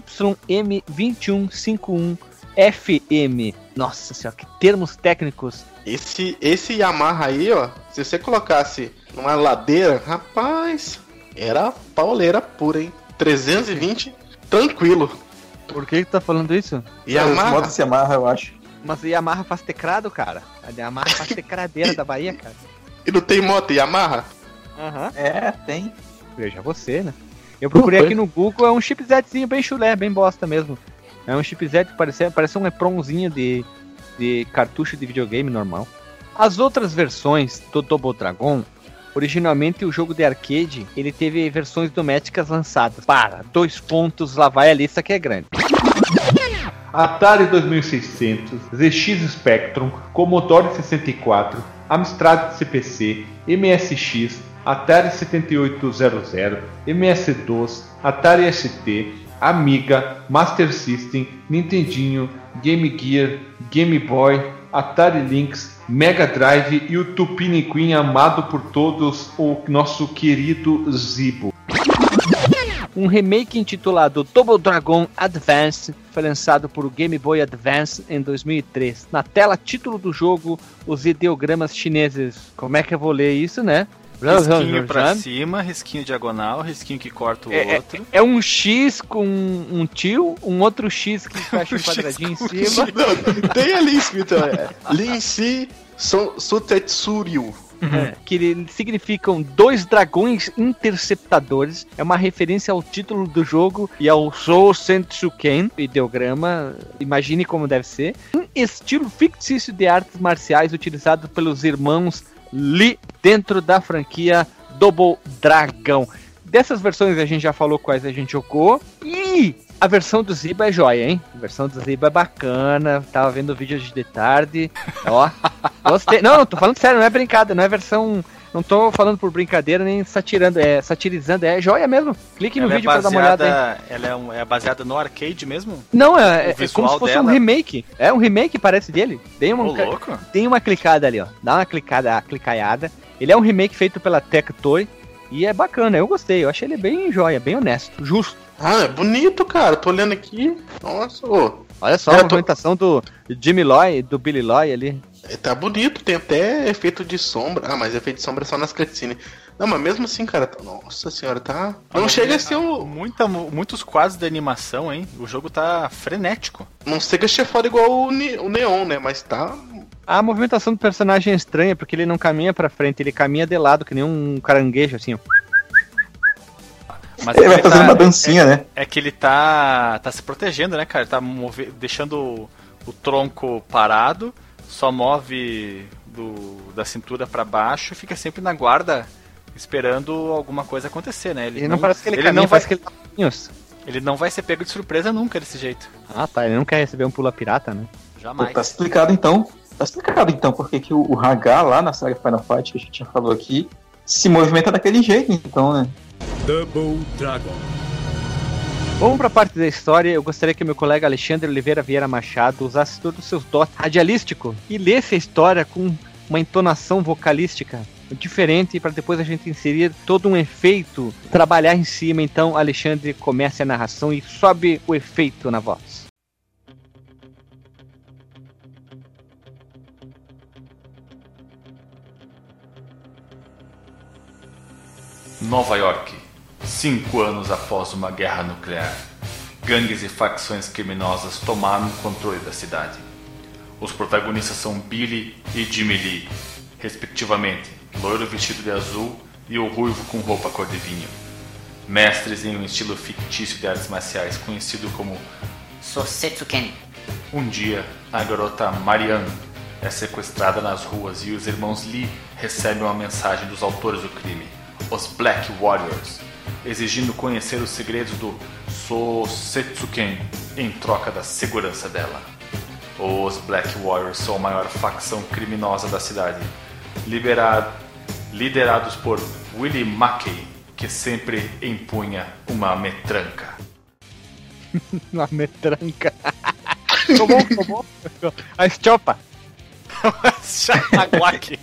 YM2151FM. Nossa senhora, que termos técnicos. Esse Yamaha aí, ó, se você colocasse numa ladeira, rapaz, era pauleira pura, hein? 320, tranquilo. Por que tá falando isso? Yamaha. Os modos Yamaha, eu acho. Mas a Yamaha faz teclado, cara. A Yamaha faz tecradeira da Bahia, cara. E não tem moto Yamaha? Aham. É, tem. Veja você, né? Eu procurei aqui no Google, é um chipzetzinho bem chulé, bem bosta mesmo. É um chipzet que parece um EPROMzinho de cartucho de videogame normal. As outras versões do Double Dragon, originalmente o jogo de arcade, ele teve versões domésticas lançadas. Para, 2 pontos, lá vai a lista que é grande. Atari 2600, ZX Spectrum, Commodore 64, Amstrad CPC, MSX, Atari 7800, MS-DOS, Atari ST, Amiga, Master System, Nintendinho, Game Gear, Game Boy, Atari Lynx, Mega Drive e o tupiniquim amado por todos, o nosso querido Zibo. Um remake intitulado Double Dragon Advance foi lançado por o Game Boy Advance em 2003. Na tela título do jogo, os ideogramas chineses. Como é que eu vou ler isso, né? Risquinho pra cima, risquinho diagonal, risquinho que corta o outro. É um X com um tio, um outro X que fecha um quadradinho em cima. Não, tem ali escrito, Linsi Sutetsuryu. Que significam 2 dragões interceptadores. É uma referência ao título do jogo e ao Sou Sentsuken, ideograma, imagine como deve ser. Um estilo fictício de artes marciais utilizado pelos irmãos Lee dentro da franquia Double Dragon. Dessas versões a gente já falou quais a gente jogou. E a versão do Ziba é joia, hein? A versão do Ziba é bacana. Tava vendo o vídeo hoje de tarde. Ó, gostei. Não, tô falando sério, não é brincada, não é versão. Não tô falando por brincadeira nem satirizando, é joia mesmo. Clique no vídeo pra dar uma olhada aí. Ela é baseada no arcade mesmo? Não, é como se fosse um remake. É um remake, parece dele. Louco? Tem uma clicada ali, ó. Dá uma clicaiada. Ele é um remake feito pela Tectoy e é bacana, eu gostei. Eu achei ele bem joia, bem honesto, justo. Ah, é bonito, cara. Tô olhando aqui. Nossa, olha só a movimentação do Jimmy Loy, do Billy Loy ali. Tá bonito, tem até efeito de sombra. Ah, mas efeito de sombra é só nas cutscenes. Não, mas mesmo assim, cara, nossa senhora, tá... Não chega a ser muitos quadros de animação, hein? O jogo tá frenético. Não chega a ser foda igual o Neon, né? Mas tá... A movimentação do personagem é estranha, porque ele não caminha pra frente, ele caminha de lado, que nem um caranguejo, assim, ó. Mas ele vai fazendo uma dancinha, né? É que ele tá se protegendo, né, cara? Ele tá deixando o tronco parado, só move da cintura pra baixo, fica sempre na guarda, esperando alguma coisa acontecer, né? Ele não parece que ele caminha, parece que ele tá... Ele não vai ser pego de surpresa nunca desse jeito. Ah, tá. Ele não quer receber um pula pirata, né? Jamais. Tá explicado então porque que o Hagar lá na saga Final Fight, que a gente já falou aqui, se movimenta daquele jeito, então, né? Double Dragon. Vamos pra parte da história. Eu gostaria que meu colega Alexandre Oliveira Vieira Machado usasse todos os seus dotes radialísticos e lesse a história com uma entonação vocalística diferente para depois a gente inserir todo um efeito, trabalhar em cima. Então, Alexandre, comece a narração e sobe o efeito na voz. Nova York, 5 anos após uma guerra nuclear. Gangues e facções criminosas tomaram o controle da cidade. Os protagonistas são Billy e Jimmy Lee, respectivamente, loiro vestido de azul e o ruivo com roupa cor de vinho. Mestres em um estilo fictício de artes marciais conhecido como Sosetsuken. Um dia, a garota Marianne é sequestrada nas ruas e os irmãos Lee recebem uma mensagem dos autores do crime, os Black Warriors, exigindo conhecer os segredos do Sosetsuken em troca da segurança dela. Os Black Warriors são a maior facção criminosa da cidade, liderados por Willie Mackey, que sempre empunha uma metranca. Uma metranca. Como? A estopa. A Glock.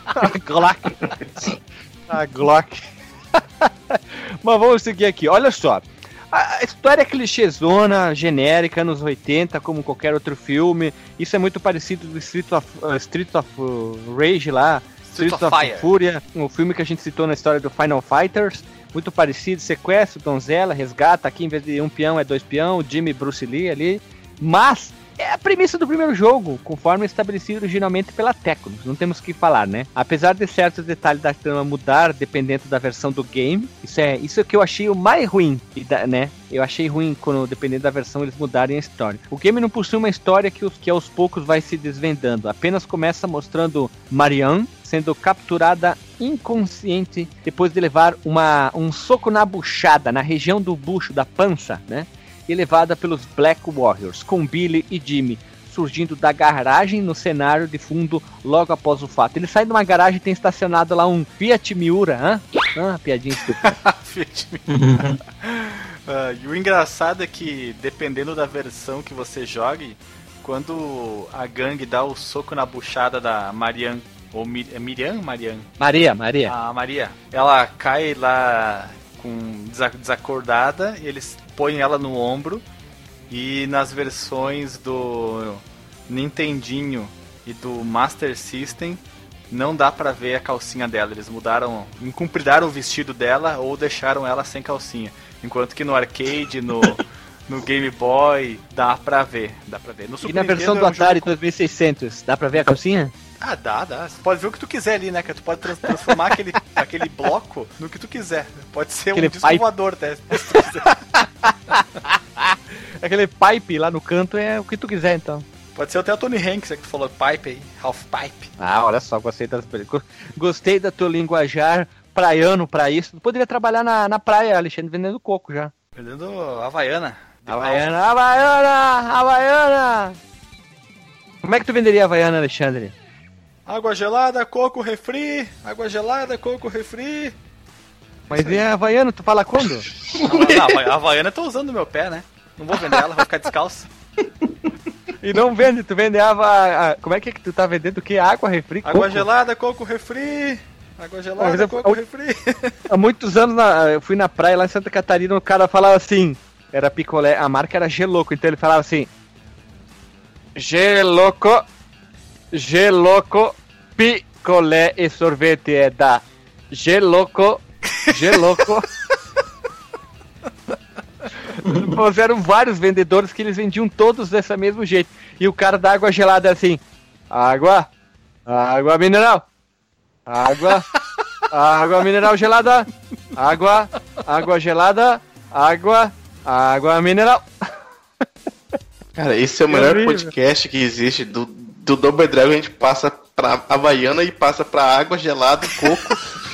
A Glock. Mas vamos seguir aqui. Olha só. A história é clichêzona, genérica, anos 80, como qualquer outro filme. Isso é muito parecido do Street of Rage lá. Street of Fúria, o filme que a gente citou na história do Final Fighters. Muito parecido, sequestro, donzela, resgata. Aqui em vez de um peão é 2 peão, Jimmy Bruce Lee ali. Mas é a premissa do primeiro jogo, conforme estabelecido originalmente pela Technos, não temos o que falar, né? Apesar de certos detalhes da trama mudar dependendo da versão do game, isso é que eu achei o mais ruim, né? Eu achei ruim quando, dependendo da versão, eles mudarem a história. O game não possui uma história que aos poucos vai se desvendando, apenas começa mostrando Marianne sendo capturada inconsciente depois de levar um soco na buchada, na região do bucho, da pança, né? E levada pelos Black Warriors, com Billy e Jimmy surgindo da garagem no cenário de fundo logo após o fato. Ele sai de uma garagem e tem estacionado lá um Fiat Miura, piadinha estúpida. Fiat Miura. E o engraçado é que, dependendo da versão que você jogue, quando a gangue dá o soco na buchada da Marianne, ou Marianne? Maria. A Maria. Ela cai lá desacordada, eles põem ela no ombro, e nas versões do Nintendinho e do Master System não dá pra ver a calcinha dela. Eles encumpridaram o vestido dela ou deixaram ela sem calcinha. Enquanto que no arcade, no Game Boy, dá pra ver. No e na versão do Atari 2600, dá pra ver a calcinha? Ah, dá. Você pode ver o que tu quiser ali, né? Que tu pode transformar aquele bloco no que tu quiser. Pode ser aquele um disco voador, até, se tu quiser. Aquele pipe lá no canto é o que tu quiser, então. Pode ser até o Tony Hanks, que tu falou pipe aí, half pipe. Ah, olha só, gostei da tua linguajar praiano pra isso. Tu poderia trabalhar na praia, Alexandre, vendendo coco já. Vendendo Havaiana. Havaiana! Como é que tu venderia Havaiana, Alexandre? Água gelada, coco, refri. Água gelada, coco, refri. Mas e a Havaiana, tu fala quando? Não, a Havaiana eu tô usando no meu pé, né? Não vou vender ela, vai ficar descalço. E não vende, tu vende como é que tu tá vendendo o que? Água, refri, coco? Água gelada, coco, refri. Água gelada, coco, refri. Há muitos anos eu fui na praia lá em Santa Catarina, o cara falava assim, era picolé, a marca era Geloco, então ele falava assim, Geloco, picolé e sorvete é da Geloco. Eram vários vendedores que eles vendiam todos desse mesmo jeito. E o cara da água gelada é assim, água mineral, água mineral gelada, água gelada, água mineral. Cara, esse é o melhor podcast que existe. Do Double Dragon a gente passa pra Havaiana e passa pra água gelada e coco.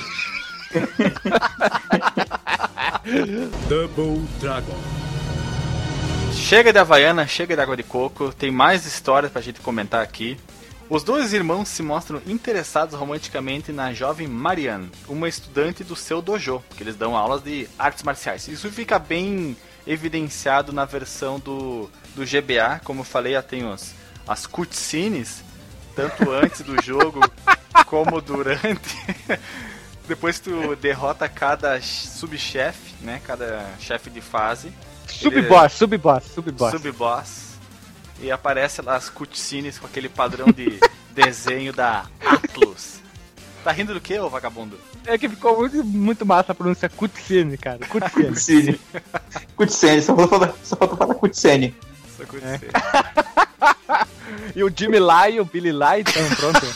Double Dragon. Chega de Havaiana, chega de água de coco. Tem mais histórias pra gente comentar aqui. Os dois irmãos se mostram interessados romanticamente na jovem Marianne, uma estudante do seu dojo, porque eles dão aulas de artes marciais. Isso fica bem evidenciado na versão do GBA, como eu falei, tem as cutscenes, tanto antes do jogo como durante. Depois tu derrota cada subchefe, né? Cada chefe de fase. Subboss. E aparece lá as cutscenes com aquele padrão de desenho da Atlus. Tá rindo do que, ô vagabundo? É que ficou muito massa a pronúncia cutscene, cara. Cutscene. Cutscene, só falta falar cutscene. E o Jimmy Lai e o Billy Lai estão pronto.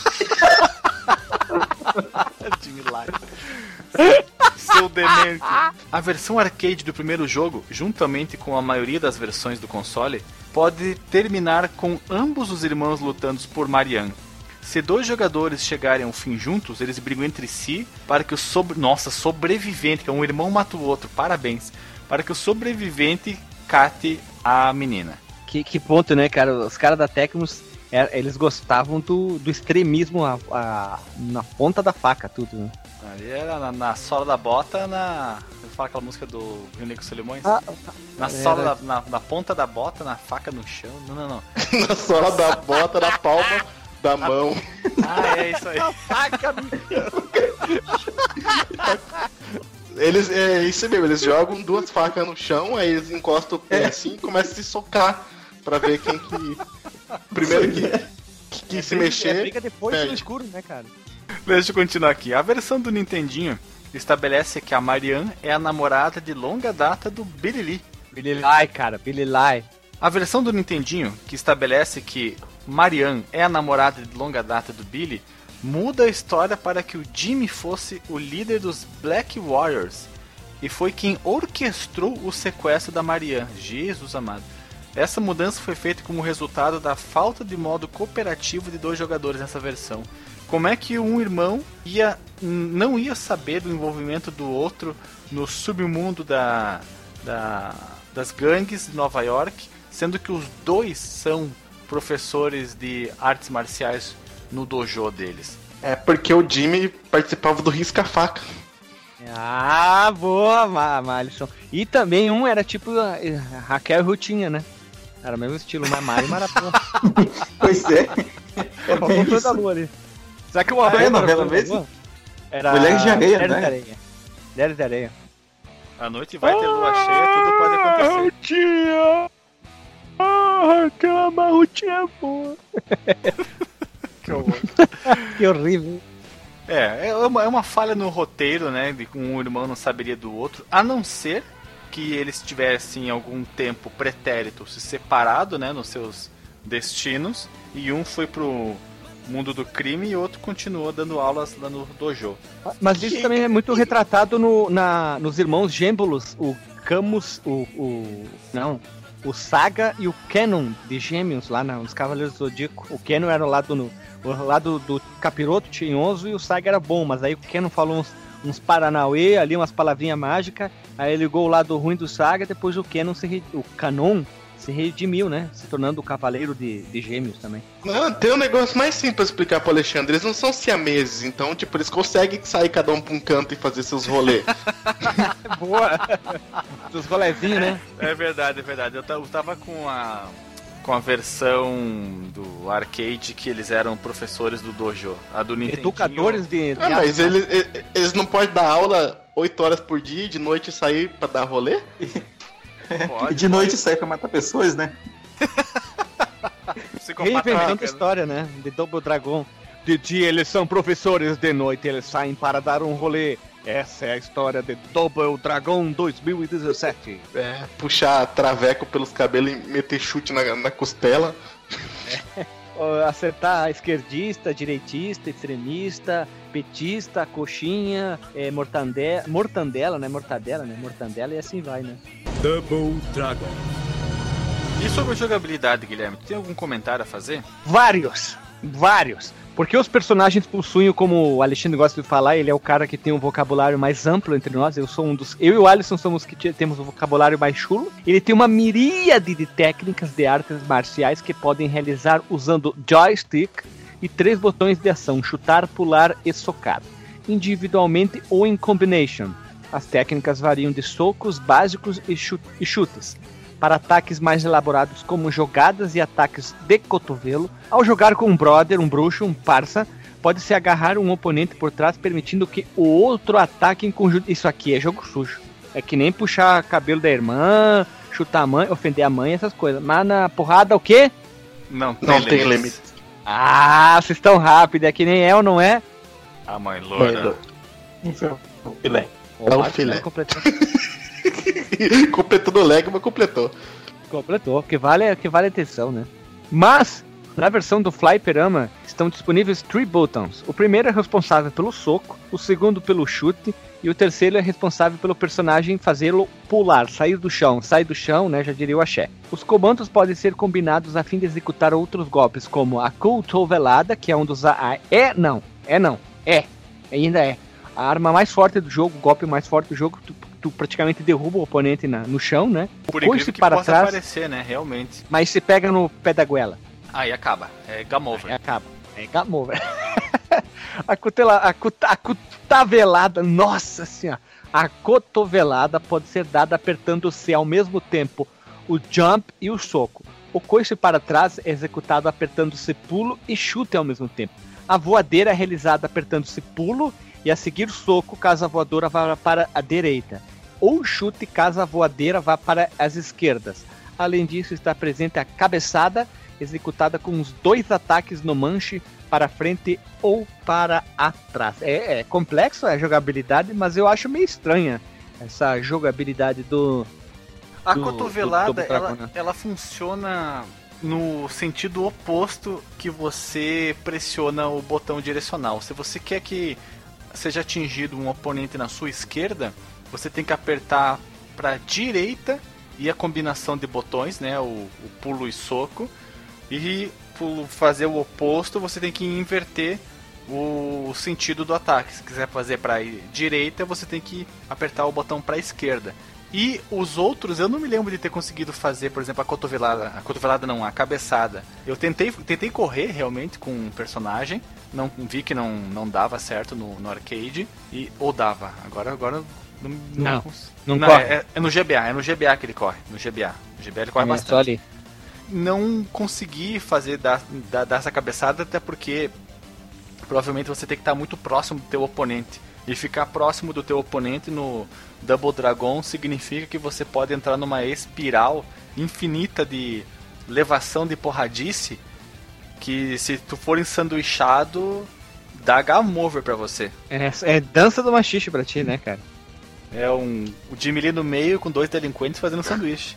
Jimmy Lai. Seu demente. A versão arcade do primeiro jogo, juntamente com a maioria das versões do console, pode terminar com ambos os irmãos lutando por Marianne. Se dois jogadores chegarem ao fim juntos, eles brigam entre si para que o sobrevivente, que é um irmão mata o outro, parabéns, para que o sobrevivente cate a menina. Que ponto, né, cara? Os caras da Tecnos, eles gostavam do extremismo na ponta da faca, tudo, né? Ali era na sola da bota, eu falo aquela música do Rio Negro Solimões? Na sola, na ponta da bota, na faca no chão. Não. Na sola da bota, na palma da mão. Ah, é isso aí. A faca no chão. É isso mesmo, eles jogam duas facas no chão, aí eles encostam o pé assim e começam a se socar pra ver quem que. Primeiro que se mexer. Briga depois no escuro, né, cara? Deixa eu continuar aqui. A versão do Nintendinho estabelece que a Marianne é a namorada de longa data do Billy Lee. Billy Lai, cara, Billy Lai. A versão do Nintendinho, que estabelece que Marianne é a namorada de longa data do Billy, muda a história para que o Jimmy fosse o líder dos Black Warriors e foi quem orquestrou o sequestro da Marianne. Jesus amado. Essa mudança foi feita como resultado da falta de modo cooperativo de dois jogadores nessa versão. Como é que um irmão não ia saber do envolvimento do outro no submundo das gangues de Nova York, sendo que os dois são professores de artes marciais no dojo deles? É porque o Jimmy participava do risca-faca. Ah, boa, Malisson. E também um era tipo Raquel e Rutinha, né? Era o mesmo estilo, mas Mario e Maratona. Pois é. Faltou toda a lua ali. Será que o Abel novela mesmo? Era Mulheres de Areia, Mulheres né? de Areia. Mulheres de Areia. A noite vai ter lua cheia, tudo pode acontecer. Rutinha! Aquela marrutinha boa. Que horror. Que horrível. É uma falha no roteiro, né? De que um irmão não saberia do outro, a não ser que eles tivessem algum tempo pretérito se separado, né? Nos seus destinos, e um foi pro mundo do crime e outro continuou dando aulas lá no dojo. Mas isso também é muito retratado nos irmãos Gêmeos, o Camus, o Saga e o Kenon de Gêmeos lá nos Cavaleiros do Zodíaco. O Kenon era o lado do capiroto tinhoso e o Saga era bom, mas aí o Kenon falou uns paranauê ali, umas palavrinhas mágicas, aí ele ligou o lado ruim do Saga, depois o Kenon o Canon se redimiu, né? Se tornando o Cavaleiro de Gêmeos também. Não, tem um negócio mais simples pra explicar pro Alexandre. Eles não são siameses, então, tipo, eles conseguem sair cada um pra um canto e fazer seus rolês. Boa! Dos rolezinhos, né? É verdade. Eu tava com a versão do arcade que eles eram professores do dojo. A do Nintendinho. Educadores de mas eles não podem dar aula 8 horas por dia e de noite sair pra dar rolê? E de noite sai pra matar pessoas, né? Reinventando a história, né? De Double Dragon. De dia eles são professores, de noite eles saem para dar um rolê. Essa é a história de Double Dragon 2017. Puxar traveco pelos cabelos e meter chute na costela. Acertar esquerdista, direitista, extremista, petista, coxinha, mortandela, né? Mortandela e assim vai, né? Double Dragon. E sobre a jogabilidade, Guilherme, tem algum comentário a fazer? Vários. Porque os personagens possuem, como o Alexandre gosta de falar, ele é o cara que tem um vocabulário mais amplo entre nós. Eu e o Alisson somos que temos o vocabulário mais chulo. Ele tem uma miríade de técnicas de artes marciais que podem realizar usando joystick e 3 botões de ação: chutar, pular e socar, individualmente ou em combination. As técnicas variam de socos básicos e chutes, para ataques mais elaborados como jogadas e ataques de cotovelo. Ao jogar com um brother, um bruxo, um parça, pode-se agarrar um oponente por trás, permitindo que o outro ataque em conjunto. Isso aqui é jogo sujo. É que nem puxar cabelo da irmã, chutar a mãe, ofender a mãe, essas coisas. Mas na porrada, o quê? Não tem limite. Ah, vocês estão rápidos. É que nem é ou não é? A mãe loura. Filé. É o filé. Completou no leg, mas completou, que vale a atenção, né? Mas, na versão do Fliperama, estão disponíveis 3 buttons. O primeiro é responsável pelo soco, o segundo pelo chute, e o terceiro é responsável pelo personagem fazê-lo pular, sair do chão, né, já diria o axé. Os comandos podem ser combinados a fim de executar outros golpes, como a cotovelada, que é um dos... ainda é. A arma mais forte do jogo, o golpe mais forte do jogo, tu praticamente derruba o oponente no chão, né? Por incrível que para possa trás, aparecer, né? Realmente. Mas se pega no pé da goela. Aí acaba. É game over. É game over. A cotovelada, nossa senhora. A cotovelada pode ser dada apertando-se ao mesmo tempo o jump e o soco. O coice para trás é executado apertando-se pulo e chute ao mesmo tempo. A voadeira é realizada apertando-se pulo e a seguir soco caso a voadora vá para a direita, ou chute caso a voadeira vá para as esquerdas. Além disso, está presente a cabeçada, executada com os 2 ataques no manche para frente ou para atrás. É complexo a jogabilidade, mas eu acho meio estranha essa jogabilidade do... A cotovelada, ela funciona no sentido oposto que você pressiona o botão direcional. Se você quer que seja atingido um oponente na sua esquerda, você tem que apertar para a direita e a combinação de botões, né, o pulo e soco, e fazer o oposto você tem que inverter o sentido do ataque. Se quiser fazer para a direita, você tem que apertar o botão para a esquerda. E os outros, eu não me lembro de ter conseguido fazer, por exemplo, a cabeçada. Eu tentei correr realmente com um personagem, não vi que não dava certo no arcade, ou dava, agora não corre. É no GBA que ele corre, no GBA ele corre bastante. Ali. Não consegui fazer dar essa cabeçada, até porque provavelmente você tem que estar muito próximo do teu oponente. E ficar próximo do teu oponente no Double Dragon significa que você pode entrar numa espiral infinita de levação de porradice, que se tu for ensanduichado, dá game over pra você. É dança do machixe pra ti, né, cara? É o Jimmy Lee no meio com 2 delinquentes fazendo sanduíche.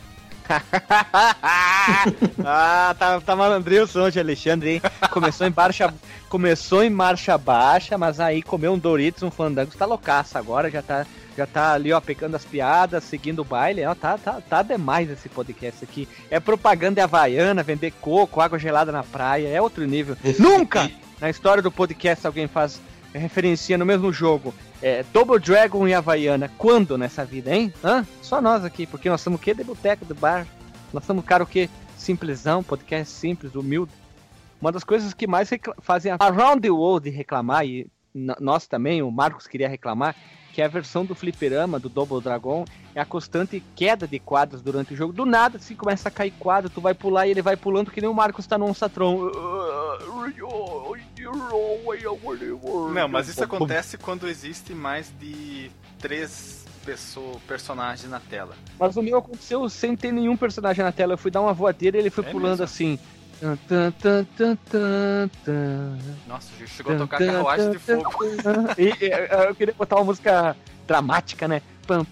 Tá malandrinho o som de Alexandre, hein? Começou em marcha baixa, mas aí comeu um Doritos, um Fandango, tá loucaço agora, já tá ali, ó, pegando as piadas, seguindo o baile, ó, tá demais esse podcast aqui. É propaganda havaiana, vender coco, água gelada na praia, é outro nível. Nunca na história do podcast alguém referencia no mesmo jogo Double Dragon e Havaiana. Quando nessa vida, hein? Só nós aqui, porque nós somos o quê? De boteco, do bar. Nós somos o cara o quê? Simplesão, podcast simples, humilde. Uma das coisas que mais fazem around the world reclamar, e nós também, o Marcos queria reclamar, que é a versão do fliperama, do Double Dragon, é a constante queda de quadros durante o jogo. Do nada, assim, começa a cair quadro, tu vai pular e ele vai pulando que nem o Marcos tá no Onsatron. Não, mas isso acontece quando existe mais de 3 personagens na tela. Mas o meu aconteceu sem ter nenhum personagem na tela. Eu fui dar uma voadeira e ele foi pulando mesmo? assim. Nossa, chegou a tocar Carruagem de Fogo. Eu queria botar uma música dramática, né?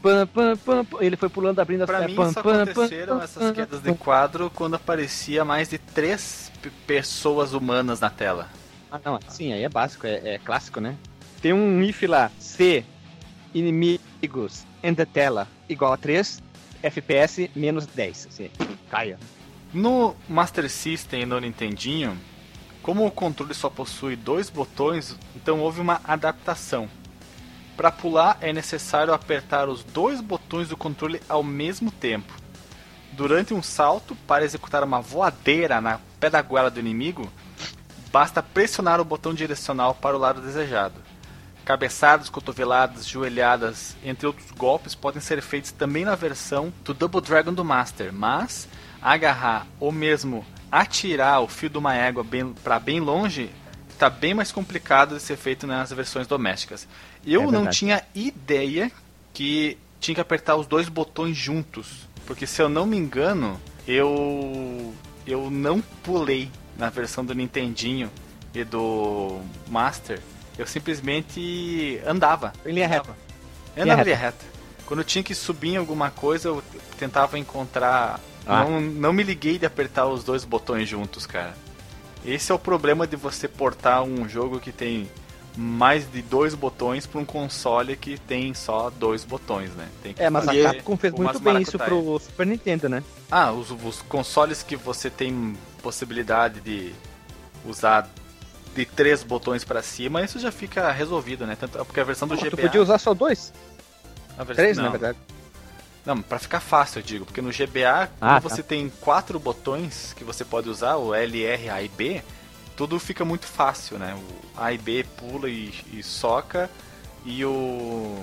Ele foi pulando, abrindo as Pra pernas. mim só aconteceram essas quedas de quadro quando aparecia mais de 3 pessoas humanas na tela. Não, sim, aí é básico, é clássico, né? Tem um if lá, C, inimigos, and the tela, igual a 3, FPS menos 10, assim, caia. No Master System e no Nintendinho, como o controle só possui 2 botões, então houve uma adaptação. Para pular é necessário apertar os 2 botões do controle ao mesmo tempo. Durante um salto, para executar uma voadeira na pé da goela do inimigo, basta pressionar o botão direcional para o lado desejado. Cabeçadas, cotoveladas, joelhadas, entre outros golpes, podem ser feitos também na versão do Double Dragon do Master, mas agarrar ou mesmo atirar o fio de uma égua para bem longe está bem mais complicado de ser feito nas versões domésticas. Eu não tinha ideia que tinha que apertar os 2 botões juntos, porque se eu não me engano, eu não pulei na versão do Nintendinho e do Master. Eu simplesmente andava. Em linha reta. Eu andava em linha reta. Quando eu tinha que subir em alguma coisa, eu tentava encontrar... Não me liguei de apertar os 2 botões juntos, cara. Esse é o problema de você portar um jogo que tem mais de 2 botões para um console que tem só 2 botões, né? Tem que mas a Capcom fez muito bem isso pro Super Nintendo, né? Os consoles que você tem possibilidade de usar de 3 botões para cima, isso já fica resolvido, né? Tanto, porque a versão do GBA... Tu podia usar só 2? 3, na verdade. Não, pra ficar fácil, eu digo, porque no GBA, quando você tem 4 botões que você pode usar, o L, R, A e B, tudo fica muito fácil, né? O A e B pula e soca, e o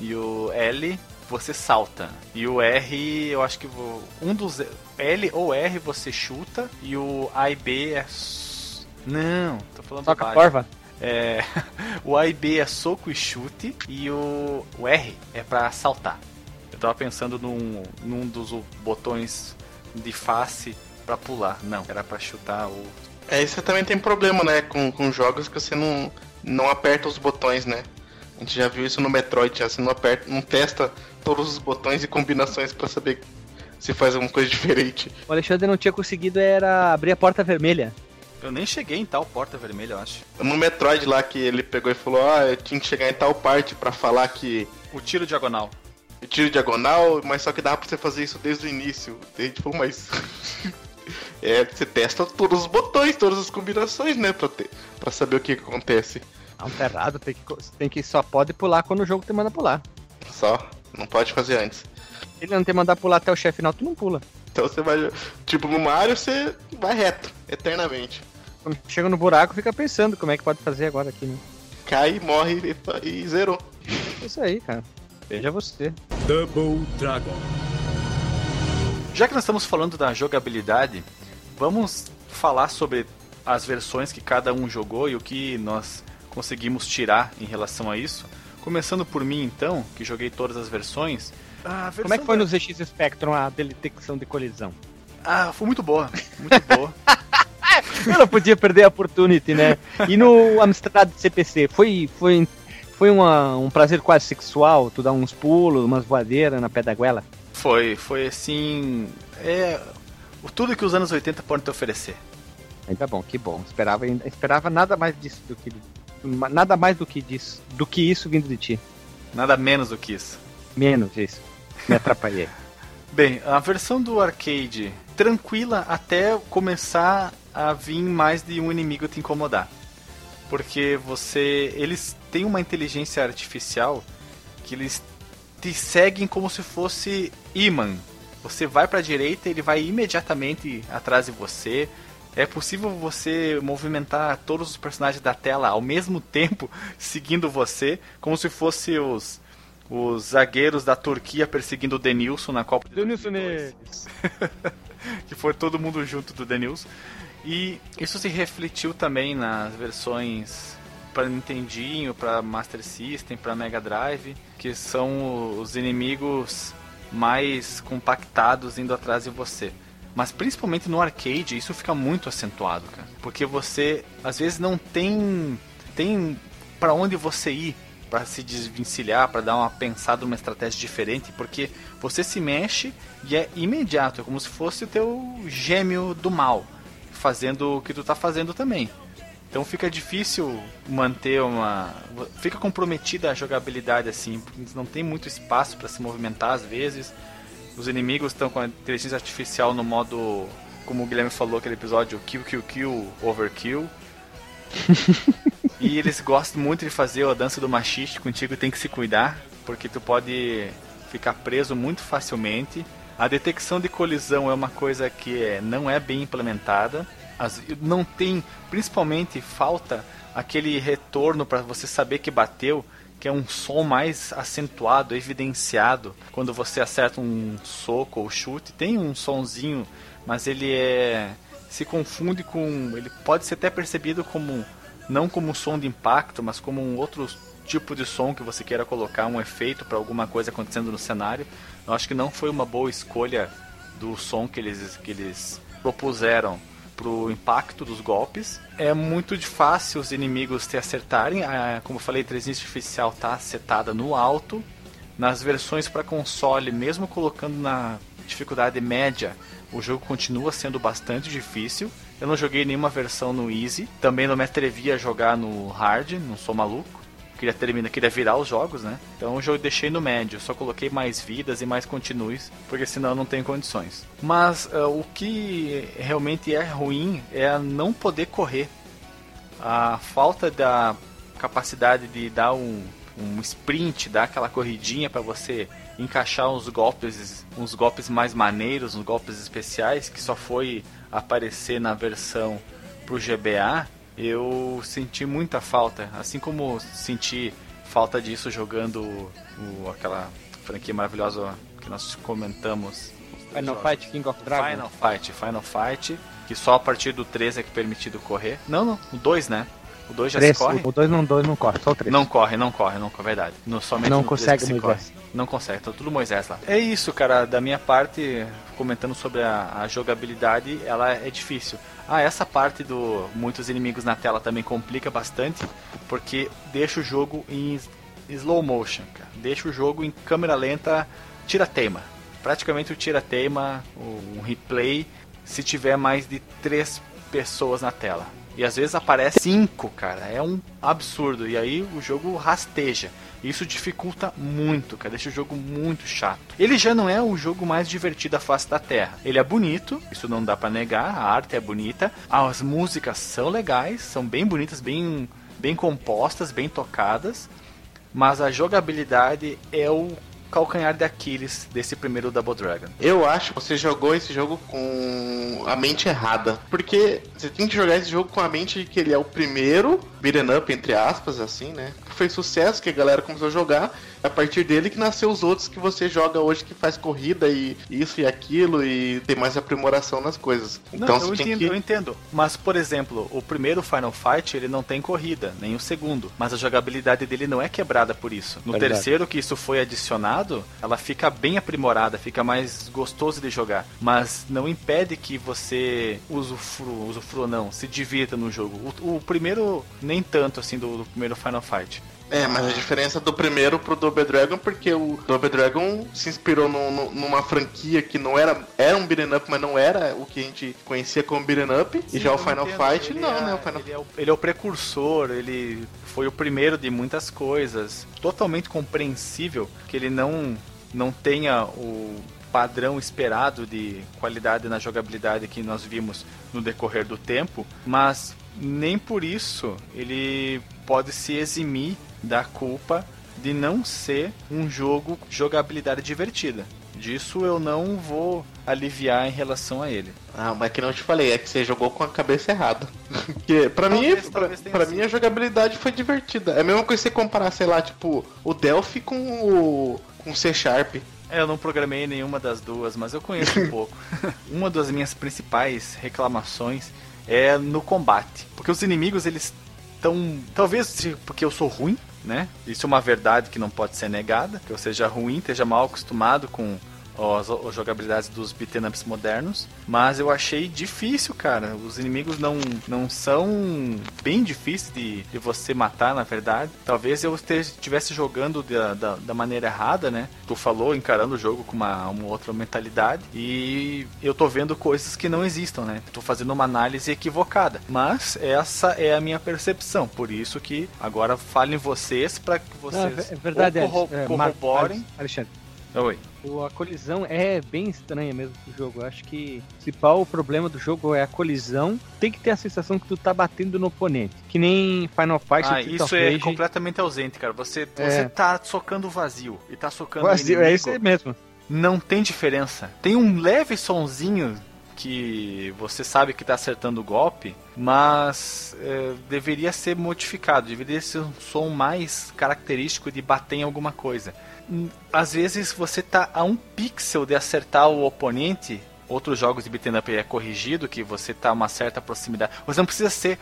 L você salta. E o R, eu acho que um dos L ou R você chuta, e o A e B é... Não, tô falando soca porva. O A e B é soco e chute, e o R é pra saltar. Eu tava pensando num dos botões de face pra pular. Não, era pra chutar o... Isso também tem problema, né? Com jogos que você não aperta os botões, né? A gente já viu isso no Metroid, já. Você não testa todos os botões e combinações pra saber se faz alguma coisa diferente. O Alexandre não tinha conseguido abrir a porta vermelha. Eu nem cheguei em tal porta vermelha, eu acho. No Metroid lá que ele pegou e falou, eu tinha que chegar em tal parte pra falar que... O tiro diagonal. O tiro diagonal, mas só que dá pra você fazer isso desde o início. A gente falou, mas... você testa todos os botões, todas as combinações, né? Pra saber o que acontece. Não, tá errado. Tem que só pode pular quando o jogo te manda pular. Só, não pode fazer antes. Se ele não te mandar pular até o chefe final, tu não pula. Então você vai... Tipo, no Mario você vai reto, eternamente. Quando chega no buraco, fica pensando como é que pode fazer agora aqui, né? Cai, morre e zerou. Isso aí, cara. Veja você. Double Dragon. Já que nós estamos falando da jogabilidade, vamos falar sobre as versões que cada um jogou e o que nós conseguimos tirar em relação a isso. Começando por mim, então, que joguei todas as versões. Como é que foi no ZX Spectrum a detecção de colisão? Foi muito boa, muito boa. Eu não podia perder a opportunity, né? E no Amstrad CPC, foi um prazer quase sexual? Tu dá uns pulos, umas voadeiras na pé da goela? Foi assim... tudo que os anos 80 podem te oferecer. Ainda bom, que bom. Esperava nada mais disso do que isso vindo de ti. Nada menos do que isso. Menos isso. Me atrapalhei. Bem, a versão do arcade, tranquila até começar a vir mais de um inimigo te incomodar. Porque eles têm uma inteligência artificial que eles te seguem como se fosse imã. Você vai para a direita, ele vai imediatamente atrás de você. É possível você movimentar todos os personagens da tela ao mesmo tempo, seguindo você, como se fosse os zagueiros da Turquia perseguindo o Denilson na Copa de 2002. Que foi todo mundo junto do Denilson. E isso se refletiu também nas versões para Nintendinho, para Master System, para Mega Drive, que são os inimigos mais compactados indo atrás de você. Mas principalmente no arcade isso fica muito acentuado, cara. Porque você às vezes não tem para onde você ir para se desvencilhar, para dar uma pensada numa estratégia diferente, porque você se mexe e é imediato, é como se fosse o teu gêmeo do mal fazendo o que tu tá fazendo também. Então fica difícil manter fica comprometida a jogabilidade assim, porque não tem muito espaço para se movimentar às vezes. Os inimigos estão com a inteligência artificial no modo, como o Guilherme falou aquele episódio, kill, overkill. E eles gostam muito de fazer a dança do machiste, contigo tem que se cuidar, porque tu pode ficar preso muito facilmente. A detecção de colisão é uma coisa que não é bem implementada. Não tem, principalmente falta aquele retorno para você saber que bateu, que é um som mais acentuado, evidenciado. Quando você acerta um soco ou chute, tem um sonzinho, mas ele se confunde com... Ele pode ser até percebido como, não como um som de impacto, mas como um outro tipo de som que você queira colocar, um efeito para alguma coisa acontecendo no cenário. Eu acho que não foi uma boa escolha do som que eles propuseram pro impacto dos golpes. É muito fácil os inimigos te acertarem. Como eu falei, a inteligência artificial tá setada no alto. Nas versões para console, mesmo colocando na dificuldade média, o jogo continua sendo bastante difícil. Eu não joguei nenhuma versão no Easy. Também não me atrevi a jogar no Hard, não sou maluco. Queria virar os jogos, né? Então eu deixei no médio, só coloquei mais vidas e mais continues, porque senão eu não tenho condições. Mas o que realmente é ruim é não poder correr. A falta da capacidade de dar um sprint, dar aquela corridinha para você encaixar uns golpes mais maneiros, uns golpes especiais, que só foi aparecer na versão pro GBA. Eu senti muita falta, assim como senti falta disso jogando aquela franquia maravilhosa que nós comentamos. Final Fight, King of Dragons. Final Fight, que só a partir do 3 é que é permitido correr. Não, o 2, né? O 2 já 3, se corre? O 2 não corre, só o 3. Não corre, verdade. Somente não no consegue, 3 que se Moisés. Corre. Não consegue, tá tudo Moisés lá. É isso, cara, da minha parte, comentando sobre a jogabilidade, ela é difícil. Essa parte muitos inimigos na tela também complica bastante, porque deixa o jogo em slow motion, cara. Deixa o jogo em câmera lenta, tira-teima. Praticamente o tira-teima, um replay, se tiver mais de 3 pessoas na tela. E às vezes aparece 5, cara. É um absurdo. E aí o jogo rasteja. Isso dificulta muito, cara. Deixa o jogo muito chato. Ele já não é o jogo mais divertido da face da Terra. Ele é bonito, isso não dá pra negar. A arte é bonita. As músicas são legais, são bem bonitas, bem compostas, bem tocadas. Mas a jogabilidade é o calcanhar de Aquiles desse primeiro Double Dragon. Eu acho que você jogou esse jogo com a mente errada. Porque você tem que jogar esse jogo com a mente que ele é o primeiro beat'em up, entre aspas, assim, né? fez sucesso, que a galera começou a jogar. A partir dele que nasceu os outros que você joga hoje, que faz corrida e isso e aquilo, e tem mais aprimoração nas coisas. Então, não, eu entendo. Mas, por exemplo, o primeiro Final Fight, ele não tem corrida, nem o segundo. Mas a jogabilidade dele não é quebrada por isso. No terceiro, que isso foi adicionado, ela fica bem aprimorada, fica mais gostoso de jogar. Mas não impede que você usufrua não, se divirta no jogo. O primeiro, nem tanto assim, do primeiro Final Fight. Mas a diferença do primeiro pro Double Dragon, porque o Double Dragon se inspirou numa franquia que não era um beat'em up, mas não era o que a gente conhecia como beat'em up. Sim, e já o Final Fight, Ele é o precursor, ele foi o primeiro de muitas coisas. Totalmente compreensível que ele não tenha o padrão esperado de qualidade na jogabilidade que nós vimos no decorrer do tempo, mas nem por isso ele pode se eximir da culpa de não ser um jogo de jogabilidade divertida. Disso eu não vou aliviar em relação a ele. Mas que não te falei, é que você jogou com a cabeça errada. Porque pra mim a jogabilidade foi divertida. É a mesma coisa que você comparar, sei lá, tipo, o Delphi com o C Sharp. Eu não programei nenhuma das duas, mas eu conheço um pouco. Uma das minhas principais reclamações é no combate. Porque os inimigos, eles estão... Talvez porque eu sou ruim, né? Isso é uma verdade que não pode ser negada. Que eu seja ruim, esteja mal acostumado com as jogabilidades dos beat'em ups modernos. Mas eu achei difícil, cara. Os inimigos não são bem difíceis de você matar, na verdade. Talvez eu estivesse jogando da maneira errada, né? Tu falou, encarando o jogo com uma outra mentalidade. E eu tô vendo coisas que não existam, né? Tô fazendo uma análise equivocada. Mas essa é a minha percepção. Por isso que agora falem vocês para que vocês corroborem. Alexandre. Oi. A colisão é bem estranha mesmo pro jogo. Eu acho que o principal problema do jogo é a colisão. Tem que ter a sensação que tu tá batendo no oponente. Que nem Final Fight. Isso é completamente ausente, cara. Você tá socando o vazio e tá socando vazio, o inimigo. É isso aí mesmo. Não tem diferença. Tem um leve sonzinho que você sabe que tá acertando o golpe, mas deveria ser modificado. Deveria ser um som mais característico de bater em alguma coisa. Às vezes você tá a um pixel de acertar o oponente. Outros jogos de beat'em up é corrigido, que você tá a uma certa proximidade. Você não precisa ser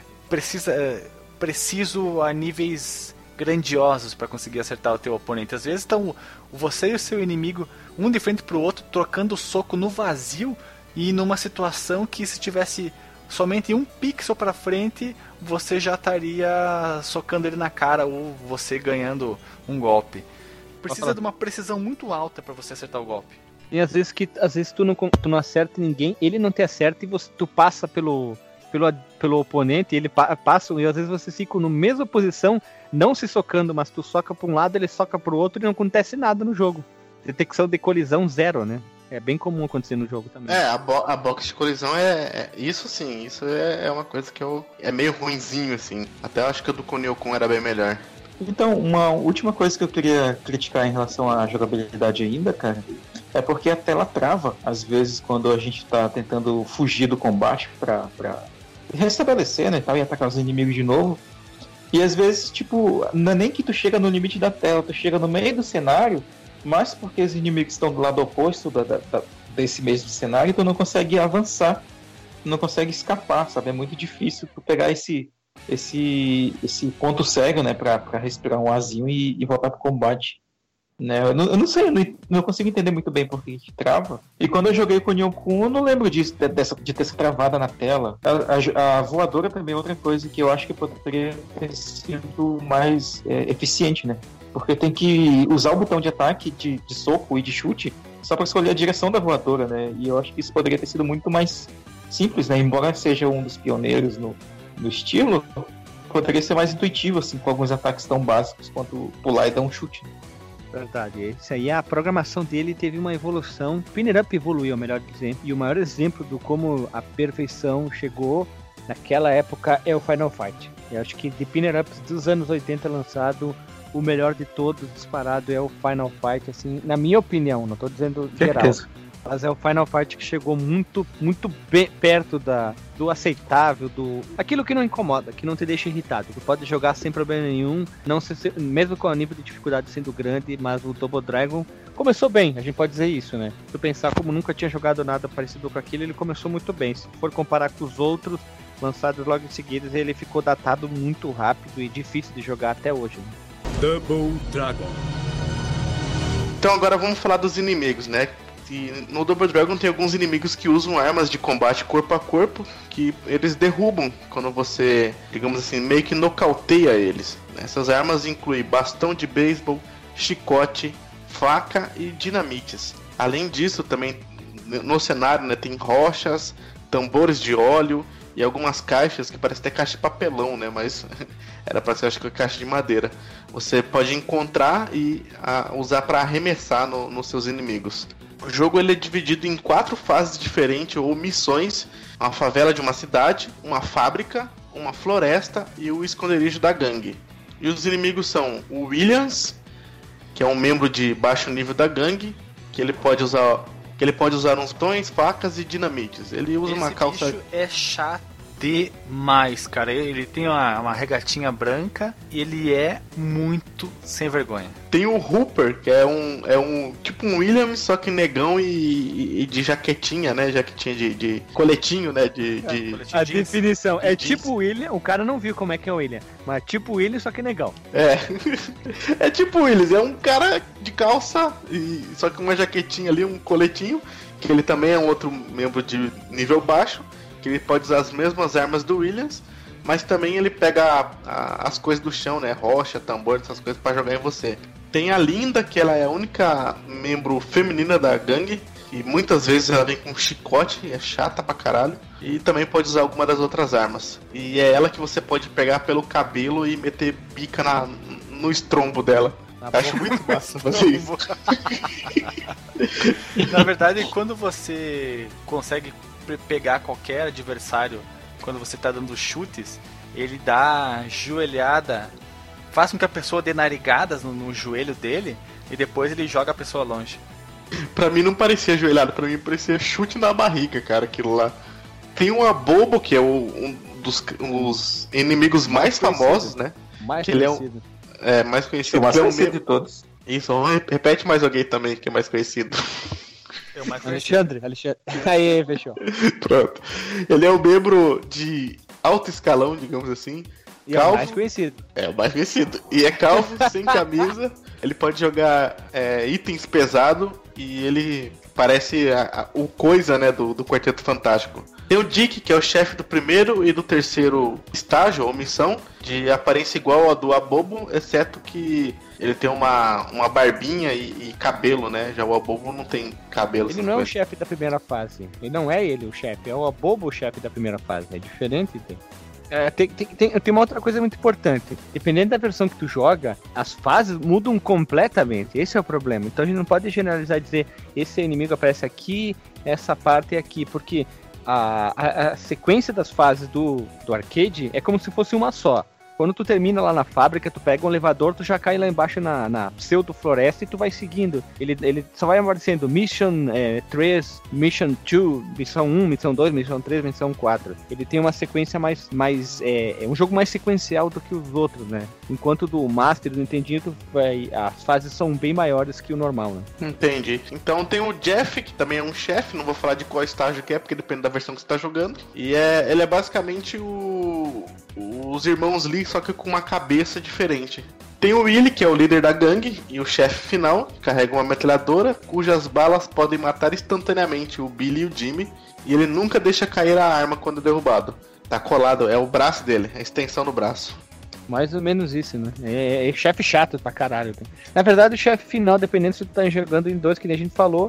preciso a níveis grandiosos para conseguir acertar o teu oponente. Às vezes estão você e o seu inimigo um de frente pro outro, trocando soco no vazio, e numa situação que se tivesse somente um pixel para frente, você já estaria socando ele na cara, ou você ganhando um golpe. Precisa de uma precisão muito alta para você acertar o golpe. E às vezes tu não acerta ninguém, ele não te acerta, e tu passa pelo oponente, ele passa, e às vezes você fica na mesma posição, não se socando, mas tu soca pra um lado, ele soca pro outro, e não acontece nada no jogo. Detecção de colisão zero, né? É bem comum acontecer no jogo também. A box de colisão isso sim, isso é uma coisa que é meio ruinzinho, assim. Até eu acho que o do Kunio-kun era bem melhor. Então, uma última coisa que eu queria criticar em relação à jogabilidade ainda, cara, é porque a tela trava, às vezes, quando a gente tá tentando fugir do combate pra restabelecer, né, e atacar os inimigos de novo. E às vezes, tipo, não é nem que tu chega no limite da tela, tu chega no meio do cenário, mas porque os inimigos estão do lado oposto desse mesmo cenário, tu não consegue avançar, não consegue escapar, sabe? É muito difícil tu pegar esse ponto cego, né, pra respirar um azinho e voltar pro combate, né? Eu não sei, eu não consigo entender muito bem por que trava. E quando eu joguei com o Nyon-kun, eu não lembro disso, de ter essa travada na tela. A voadora também é outra coisa que eu acho que poderia ter sido mais eficiente, né? Porque tem que usar o botão de ataque, de soco e de chute só para escolher a direção da voadora, né? E eu acho que isso poderia ter sido muito mais simples, né? Embora seja um dos pioneiros no estilo, poderia ser mais intuitivo, assim, com alguns ataques tão básicos quanto pular e dar um chute. Verdade, isso aí, a programação dele teve uma evolução. Pinner Up evoluiu, melhor dizendo, e o maior exemplo do como a perfeição chegou naquela época é o Final Fight. Eu acho que de Pinner Ups dos anos 80 lançado, o melhor de todos disparado é o Final Fight, assim, na minha opinião, não tô dizendo geral. Mas é o Final Fight que chegou muito bem perto do aceitável, aquilo que não incomoda, que não te deixa irritado. Tu pode jogar sem problema nenhum, mesmo com o nível de dificuldade sendo grande, mas o Double Dragon começou bem, a gente pode dizer isso, né? Se tu pensar como nunca tinha jogado nada parecido com aquilo, ele começou muito bem. Se for comparar com os outros lançados logo em seguida, ele ficou datado muito rápido e difícil de jogar até hoje. Né? Double Dragon. Então agora vamos falar dos inimigos, né? E no Double Dragon tem alguns inimigos que usam armas de combate corpo a corpo, que eles derrubam quando você, digamos assim, meio que nocauteia eles. Essas armas incluem bastão de beisebol, chicote, faca e dinamites. Além disso, também no cenário, né, tem rochas, tambores de óleo e algumas caixas que parecem até caixa de papelão, né? Mas era para ser, acho que, caixa de madeira. Você pode encontrar e usar para arremessar nos seus inimigos. O jogo ele é dividido em 4 fases diferentes ou missões: uma favela de uma cidade, uma fábrica, uma floresta e o esconderijo da gangue. E os inimigos são o Williams, que é um membro de baixo nível da gangue, que ele pode usar uns tons, facas e dinamites. Ele usa uma calça... Bicho é chato demais, cara. Ele tem uma regatinha branca e ele é muito sem vergonha. Tem o Hooper, que é um tipo um Williams, só que negão e de jaquetinha, né? Jaquetinha de coletinho, né? A definição é tipo o William. O cara não viu como é que é o William, mas tipo o William, só que negão. É tipo o Williams, é um cara de calça, só que uma jaquetinha ali, um coletinho, que ele também é um outro membro de nível baixo, que ele pode usar as mesmas armas do Williams, mas também ele pega as coisas do chão, né? Rocha, tambor, essas coisas pra jogar em você. Tem a Linda, que ela é a única membro feminina da gangue, e muitas vezes ela vem com um chicote, é chata pra caralho, e também pode usar alguma das outras armas. E é ela que você pode pegar pelo cabelo e meter bica no estrombo dela. Acho muito massa fazer isso. Na verdade, quando você consegue pegar qualquer adversário, quando você tá dando chutes, ele dá joelhada, faz com que a pessoa dê narigadas no joelho dele e depois ele joga a pessoa longe. Pra mim não parecia joelhada, pra mim parecia chute na barriga, cara, aquilo lá. Tem um Abobo, que é um dos inimigos mais famosos, né? Mais que conhecido. Ele é mais conhecido. O mais conhecido de todos. Isso, repete mais alguém também que é mais conhecido. Alexandre. Aí, fechou. Pronto. Ele é um membro de alto escalão, digamos assim. E calvo, é o mais conhecido. É o mais conhecido. E é calvo, sem camisa. Ele pode jogar itens pesados. E ele parece o Coisa, né, do Quarteto Fantástico. Tem o Dick, que é o chefe do primeiro e do terceiro estágio ou missão, de aparência igual a do Abobo, exceto que ele tem uma barbinha e cabelo, né? Já o Abobo não tem cabelo. Ele não é o chefe da primeira fase. Ele não é ele o chefe, é o Abobo o chefe da primeira fase. É diferente, tem. Tem uma outra coisa muito importante. Dependendo da versão que tu joga, as fases mudam completamente. Esse é o problema. Então a gente não pode generalizar e dizer esse inimigo aparece aqui, essa parte é aqui, porque a sequência das fases do arcade é como se fosse uma só. Quando tu termina lá na fábrica, tu pega um elevador, tu já cai lá embaixo na pseudo-floresta e tu vai seguindo. Ele só vai aparecendo Mission 3, Mission 2, Missão 1, Missão 2, Missão 3, Missão 4. Ele tem uma sequência é um jogo mais sequencial do que os outros, né? Enquanto do Master, do Nintendinho, as fases são bem maiores que o normal, né? Entendi. Então tem o Jeff, que também é um chefe, não vou falar de qual estágio que é, porque depende da versão que você tá jogando. E ele é basicamente os irmãos Lee, só que com uma cabeça diferente. Tem o Willy, que é o líder da gangue e o chefe final, que carrega uma metralhadora, cujas balas podem matar instantaneamente o Billy e o Jimmy, e ele nunca deixa cair a arma quando derrubado. Tá colado, é o braço dele, a extensão do braço. Mais ou menos isso, né? É chefe chato pra caralho. Na verdade, o chefe final, dependendo se tu tá jogando em 2, que nem a gente falou,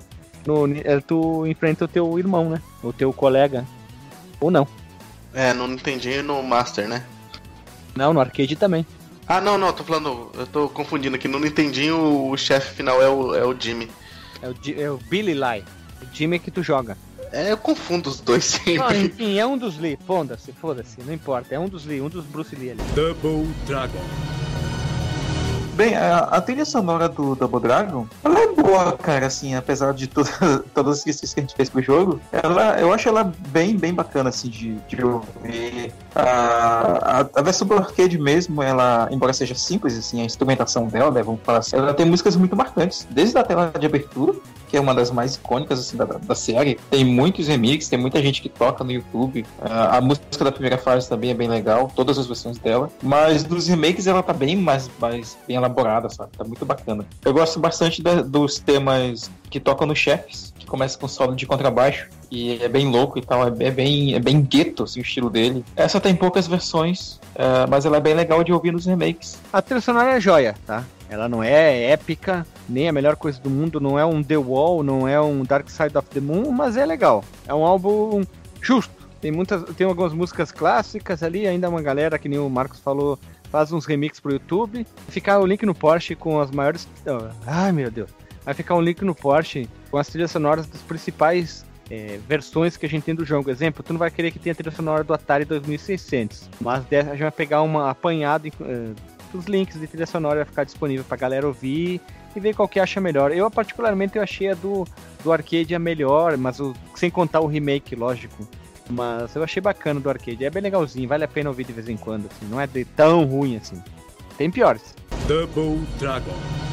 tu enfrenta o teu irmão, né? O teu colega. Ou não. Não entendi no Master, né? Não, no arcade também. Ah, não, eu tô confundindo aqui. No Nintendinho o chefe final é o Jimmy. É o Billy Lie. O Jimmy é que tu joga. Eu confundo os dois sempre. Não, enfim, é um dos Lee. Foda-se, não importa. É um dos Lee, um dos Bruce Lee ali. Double Dragon. Bem, a trilha sonora do Double Dragon, ela é boa, cara, assim, apesar de todas as críticas que a gente fez pro jogo, eu acho ela bem bacana, assim, de ouvir. A versão do arcade mesmo, ela, embora seja simples, assim, a instrumentação dela, né, vamos falar assim, ela tem músicas muito marcantes, desde a tela de abertura, que é uma das mais icônicas, assim, da série. Tem muitos remixes, tem muita gente que toca no YouTube. A música da primeira fase também é bem legal, todas as versões dela. Mas dos remakes ela tá bem mais bem elaborada, sabe? Tá muito bacana. Eu gosto bastante dos temas que tocam nos chefes, que começa com solo de contrabaixo. E é bem louco e tal, é bem gueto, assim, o estilo dele. Essa tem poucas versões, mas ela é bem legal de ouvir nos remakes. A trilha sonora é joia, tá? Ela não é épica, nem a melhor coisa do mundo, não é um The Wall, não é um Dark Side of the Moon, mas é legal. É um álbum justo. Tem algumas músicas clássicas ali, ainda uma galera, que nem o Marcos falou, faz uns remixes pro YouTube. Ficar o link no Porsche com as maiores... Ai, meu Deus. Vai ficar um link no Porsche com as trilhas sonoras das principais versões que a gente tem do jogo. Exemplo, tu não vai querer que tenha a trilha sonora do Atari 2600, mas a gente vai pegar uma apanhada... os links de trilha sonora vai ficar disponível pra galera ouvir e ver qual que acha melhor. Eu, particularmente, eu achei a do arcade a melhor, mas sem contar o remake, lógico. Mas eu achei bacana do arcade. É bem legalzinho, vale a pena ouvir de vez em quando, assim. Não é tão ruim assim. Tem piores. Double Dragon.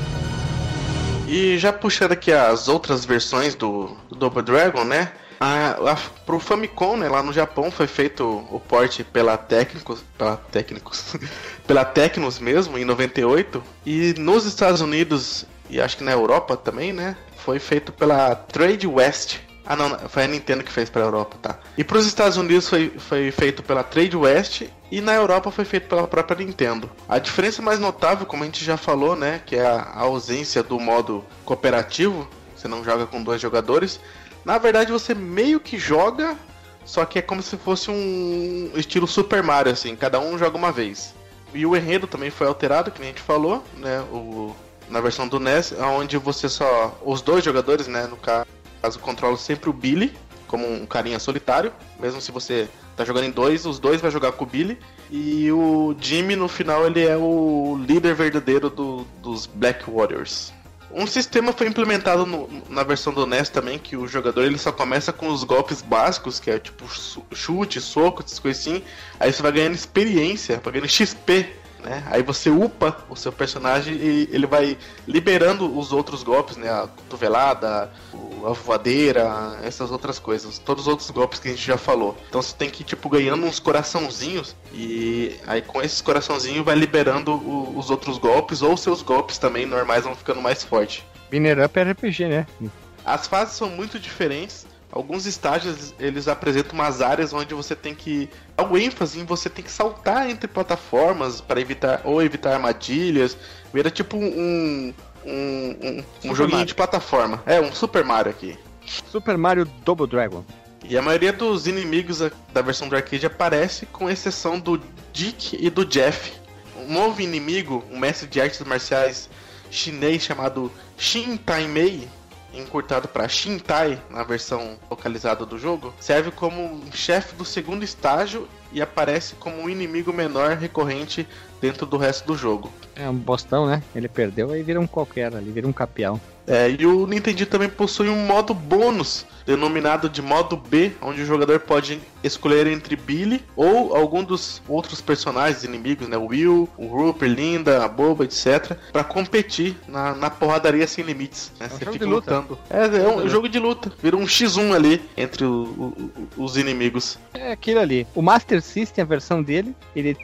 E já puxando aqui as outras versões do Double Dragon, né? Pro Famicom, né, lá no Japão, foi feito o port pela Tecnos mesmo, em 98. E nos Estados Unidos, e acho que na Europa também, né, foi feito pela Trade West. Ah, não, foi a Nintendo que fez pra Europa, tá. E pros Estados Unidos foi feito pela Trade West, e na Europa foi feito pela própria Nintendo. A diferença mais notável, como a gente já falou, né, que é a ausência do modo cooperativo, você não joga com 2 jogadores. Na verdade, você meio que joga, só que é como se fosse um estilo Super Mario, assim, cada um joga uma vez. E o enredo também foi alterado, que nem a gente falou, né, na versão do NES, onde você só... Os 2 jogadores, né, no caso, controlam sempre o Billy, como um carinha solitário. Mesmo se você tá jogando em 2, os 2 vai jogar com o Billy. E o Jimmy, no final, ele é o líder verdadeiro dos Black Warriors. Um sistema foi implementado na versão do NES também, que o jogador ele só começa com os golpes básicos, que é tipo chute, soco, essas coisas assim. Aí você vai ganhando experiência, vai ganhando XP, né? Aí você upa o seu personagem e ele vai liberando os outros golpes, né? A cotovelada, a voadeira, essas outras coisas. Todos os outros golpes que a gente já falou. Então você tem que ir tipo ganhando uns coraçãozinhos e aí com esses coraçãozinhos vai liberando os outros golpes, ou seus golpes também normais vão ficando mais fortes. Binner Up é RPG, né? As fases são muito diferentes. Alguns estágios eles apresentam umas áreas onde você tem que dar o ênfase em você tem que saltar entre plataformas para evitar armadilhas. Vira tipo um joguinho Mario. de plataforma. É um Super Mario aqui. Super Mario Double Dragon. E a maioria dos inimigos da versão do arcade aparece, com exceção do Dick e do Jeff. Um novo inimigo, um mestre de artes marciais chinês chamado Shin Tai Mei, encurtado para Shintai na versão localizada do jogo, serve como um chefe do segundo estágio e aparece como um inimigo menor recorrente dentro do resto do jogo. É um bostão, né? Ele perdeu, aí vira um qualquer ali, vira um capial. E o Nintendo também possui um modo bônus, denominado de modo B, onde o jogador pode escolher entre Billy ou algum dos outros personagens inimigos, né? O Will, o Rupert, Linda, a Boba, etc. Pra competir na porradaria sem limites, né? Você fica lutando. É um jogo de luta. Vira um X1 ali entre os inimigos. É aquilo ali. O Master System, a versão dele,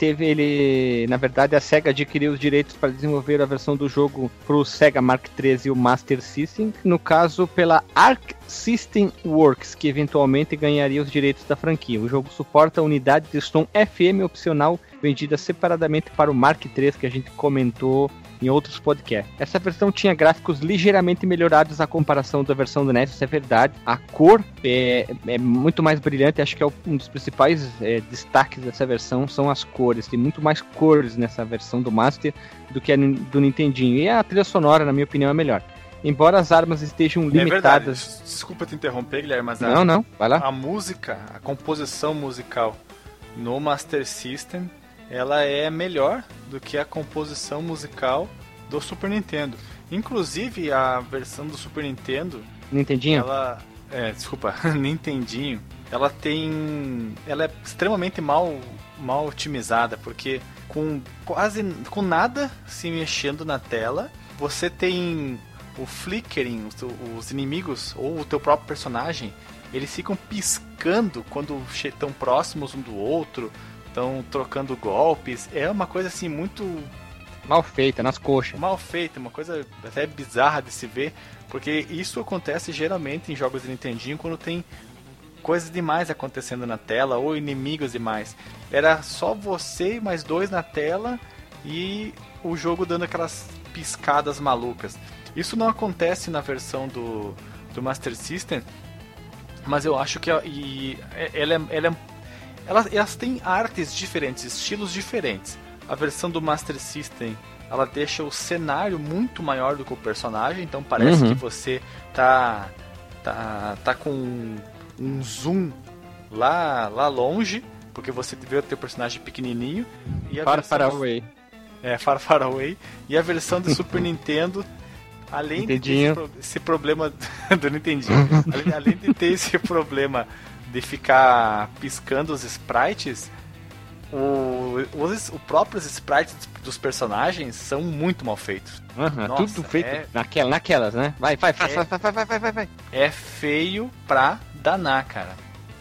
na verdade, a SEGA adquiriu os direitos para desenvolver a versão do jogo pro Sega Mark III e o Master System, no caso pela Arc System Works, que eventualmente ganharia os direitos da franquia. O jogo suporta a unidade de som FM opcional vendida separadamente para o Mark III, que a gente comentou em outros podcasts. Essa versão tinha gráficos ligeiramente melhorados à comparação da versão do NES, isso é verdade. A cor é muito mais brilhante, acho que é um dos principais destaques dessa versão são as cores. Tem muito mais cores nessa versão do Master do que a do Nintendinho. E a trilha sonora, na minha opinião, é melhor. Embora as armas estejam limitadas... Verdade. Desculpa te interromper, Guilherme, mas não, vai lá. A música, a composição musical no Master System, ela é melhor do que a composição musical do Super Nintendo. Inclusive, a versão do Super Nintendo... Nintendinho? Nintendinho. Ela é extremamente mal otimizada, porque com nada se mexendo na tela, você tem o flickering, os inimigos ou o teu próprio personagem, eles ficam piscando quando estão próximos um do outro, estão trocando golpes. É uma coisa assim muito mal feita, nas coxas. Mal feita, uma coisa até bizarra de se ver, porque isso acontece geralmente em jogos de Nintendinho quando tem coisas demais acontecendo na tela ou inimigos demais. Era só você e mais 2 na tela e o jogo dando aquelas piscadas malucas. Isso não acontece na versão do Master System, mas eu acho que elas têm artes diferentes, estilos diferentes. A versão do Master System, ela deixa o cenário muito maior do que o personagem, então parece que você tá com um zoom lá longe, porque você vê o teu personagem pequenininho. E far away. Far away. E a versão do Super Nintendo, além de ter esse problema do Nintendinho, além de ter esse problema de ficar piscando os sprites, os próprios sprites dos personagens são muito mal feitos. Nossa, tudo feito naquelas, né? Vai. É feio pra danar, cara.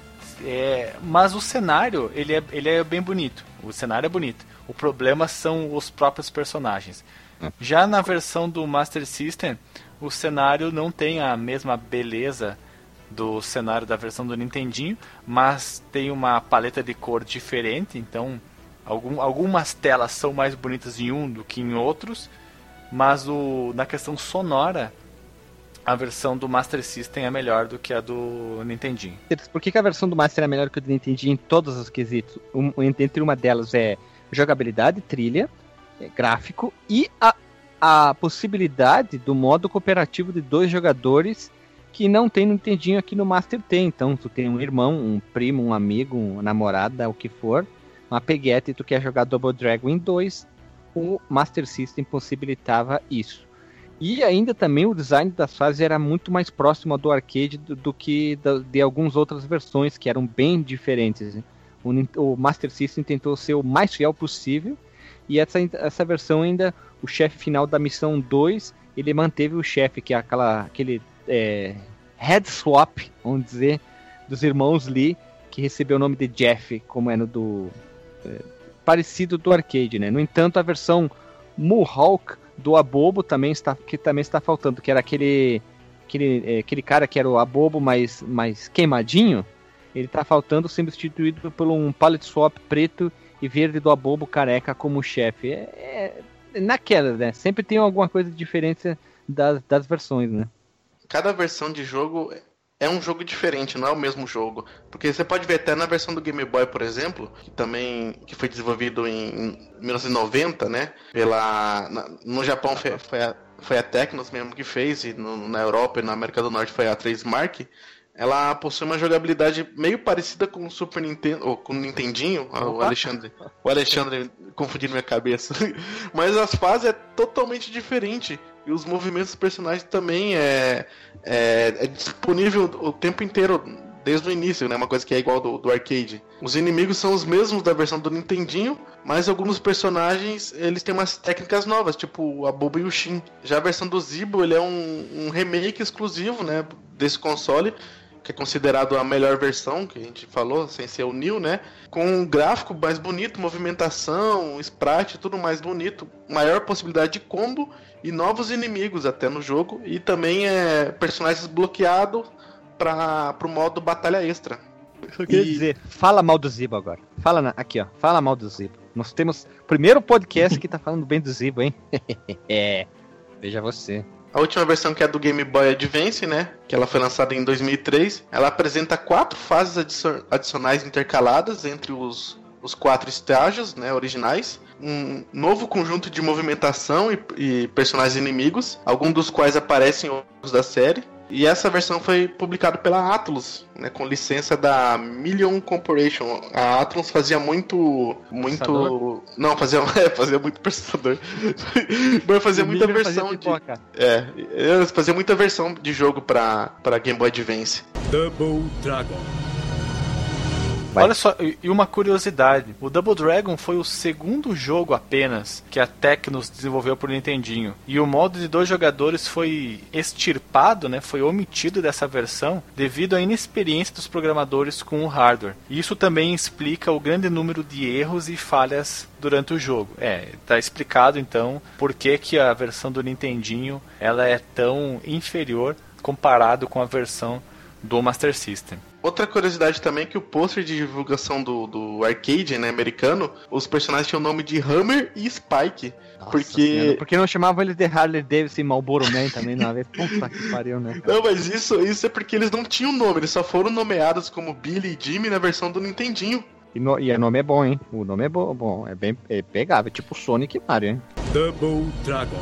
Mas o cenário, ele é bem bonito. O cenário é bonito. O problema são os próprios personagens. Já na versão do Master System, o cenário não tem a mesma beleza do cenário da versão do Nintendinho, mas tem uma paleta de cor diferente, então algumas telas são mais bonitas em um do que em outros, mas na questão sonora, a versão do Master System é melhor do que a do Nintendinho. Por que a versão do Master é melhor que a do Nintendinho em todos os quesitos? Entre uma delas é jogabilidade, trilha, gráfico e a possibilidade do modo cooperativo de 2 jogadores que não tem no Nintendinho, aqui no Master tem. Então tu tem um irmão, um primo, um amigo, uma namorada, o que for, uma peguete e tu quer jogar Double Dragon em 2, o Master System possibilitava isso. E ainda também o design das fases era muito mais próximo do arcade do que de algumas outras versões que eram bem diferentes. O Master System tentou ser o mais fiel possível, e essa versão ainda, o chefe final da missão 2, ele manteve o chefe, que é aquele head swap, vamos dizer, dos irmãos Lee, que recebeu o nome de Jeff, como é no parecido do arcade, né? No entanto, a versão Mohawk do Abobo também está faltando, que era aquele cara que era o Abobo mais queimadinho. Ele está faltando, sendo substituído por um palette swap preto e verde do Abobo careca como chefe. Naquela, né? Sempre tem alguma coisa de diferença das versões, né? Cada versão de jogo é um jogo diferente, não é o mesmo jogo. Porque você pode ver até na versão do Game Boy, por exemplo, que foi desenvolvido em 1990, né? No Japão foi a Tecnos mesmo que fez, e na Europa e na América do Norte foi a 3Mark. Ela possui uma jogabilidade meio parecida com o Super Nintendo, ou com o Nintendinho, o Alexandre confundindo minha cabeça. Mas as fases é totalmente diferente. E os movimentos dos personagens também é disponível o tempo inteiro, desde o início, né? Uma coisa que é igual do arcade. Os inimigos são os mesmos da versão do Nintendinho, mas alguns personagens, eles têm umas técnicas novas, tipo o Abobo e o Shin. Já a versão do Zeebo, ele é um remake exclusivo, né, desse console, que é considerado a melhor versão, que a gente falou, sem ser o New, né? Com um gráfico mais bonito, movimentação, sprite, tudo mais bonito. Maior possibilidade de combo e novos inimigos até no jogo. E também personagens bloqueados para o modo batalha extra. Eu queria dizer, fala mal do Zeebo agora. Fala mal do Zeebo. Nós temos o primeiro podcast que tá falando bem do Zeebo, hein? Veja você. A última versão, que é do Game Boy Advance, né? Que ela foi lançada em 2003. Ela apresenta 4 fases adicionais intercaladas entre os 4 estágios, né, originais. Um novo conjunto de movimentação e personagens inimigos, alguns dos quais aparecem em outros da série. E essa versão foi publicada pela Atlus, né, com licença da Million Corporation. A Atlus fazia muito... Não, fazia muito processador. Mas fazia muita versão de... eles faziam muita versão de jogo pra Game Boy Advance. Double Dragon. Olha só, e uma curiosidade, o Double Dragon foi o segundo jogo apenas que a Tecnos desenvolveu pro Nintendinho. E o modo de 2 jogadores foi extirpado, né, foi omitido dessa versão devido à inexperiência dos programadores com o hardware. E isso também explica o grande número de erros e falhas durante o jogo. Tá explicado então por que a versão do Nintendinho ela é tão inferior comparado com a versão do Master System. Outra curiosidade também é que o pôster de divulgação do arcade, né, americano, os personagens tinham o nome de Hammer e Spike. Nossa, porque não chamavam eles de Harley Davidson e Marlboro Man também na vez? Puta que pariu, né? Cara? Não, mas isso é porque eles não tinham nome, eles só foram nomeados como Billy e Jimmy na versão do Nintendinho. E o nome é bom, hein? O nome é bom, é bem pegável, tipo Sonic e Mario, hein? Double Dragon.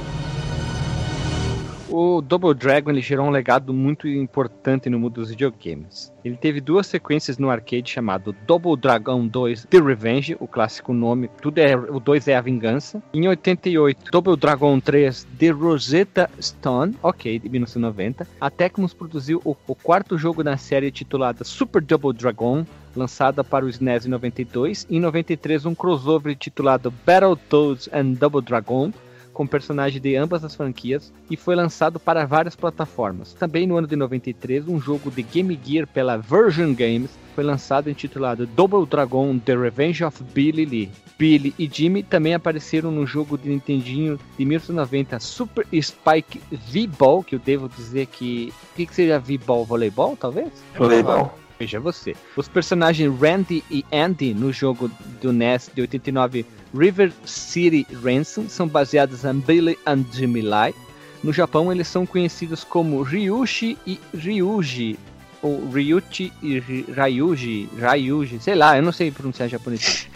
O Double Dragon ele gerou um legado muito importante no mundo dos videogames. Ele teve 2 sequências no arcade chamado Double Dragon 2 The Revenge, o clássico nome, o 2 é a vingança. Em 88, Double Dragon 3 The Rosetta Stone, de 1990. A Tecnos produziu o 4º jogo da série titulada Super Double Dragon, lançada para o SNES em 92. Em 93, um crossover titulado Battletoads and Double Dragon, com personagens de ambas as franquias, e foi lançado para várias plataformas. Também no ano de 93, um jogo de Game Gear pela Virgin Games foi lançado intitulado Double Dragon The Revenge of Billy Lee. Billy e Jimmy também apareceram no jogo de Nintendinho de 1990 Super Spike V-Ball, que eu devo dizer que... O que seria V-Ball? Voleibol, talvez? Voleibol. Veja você. Os personagens Randy e Andy no jogo do NES de 89 River City Ransom são baseados em Billy and Jimmy Lee. No Japão eles são conhecidos como Ryushi e Ryuji, ou Ryuchi e Ryuji, sei lá, eu não sei pronunciar japonês.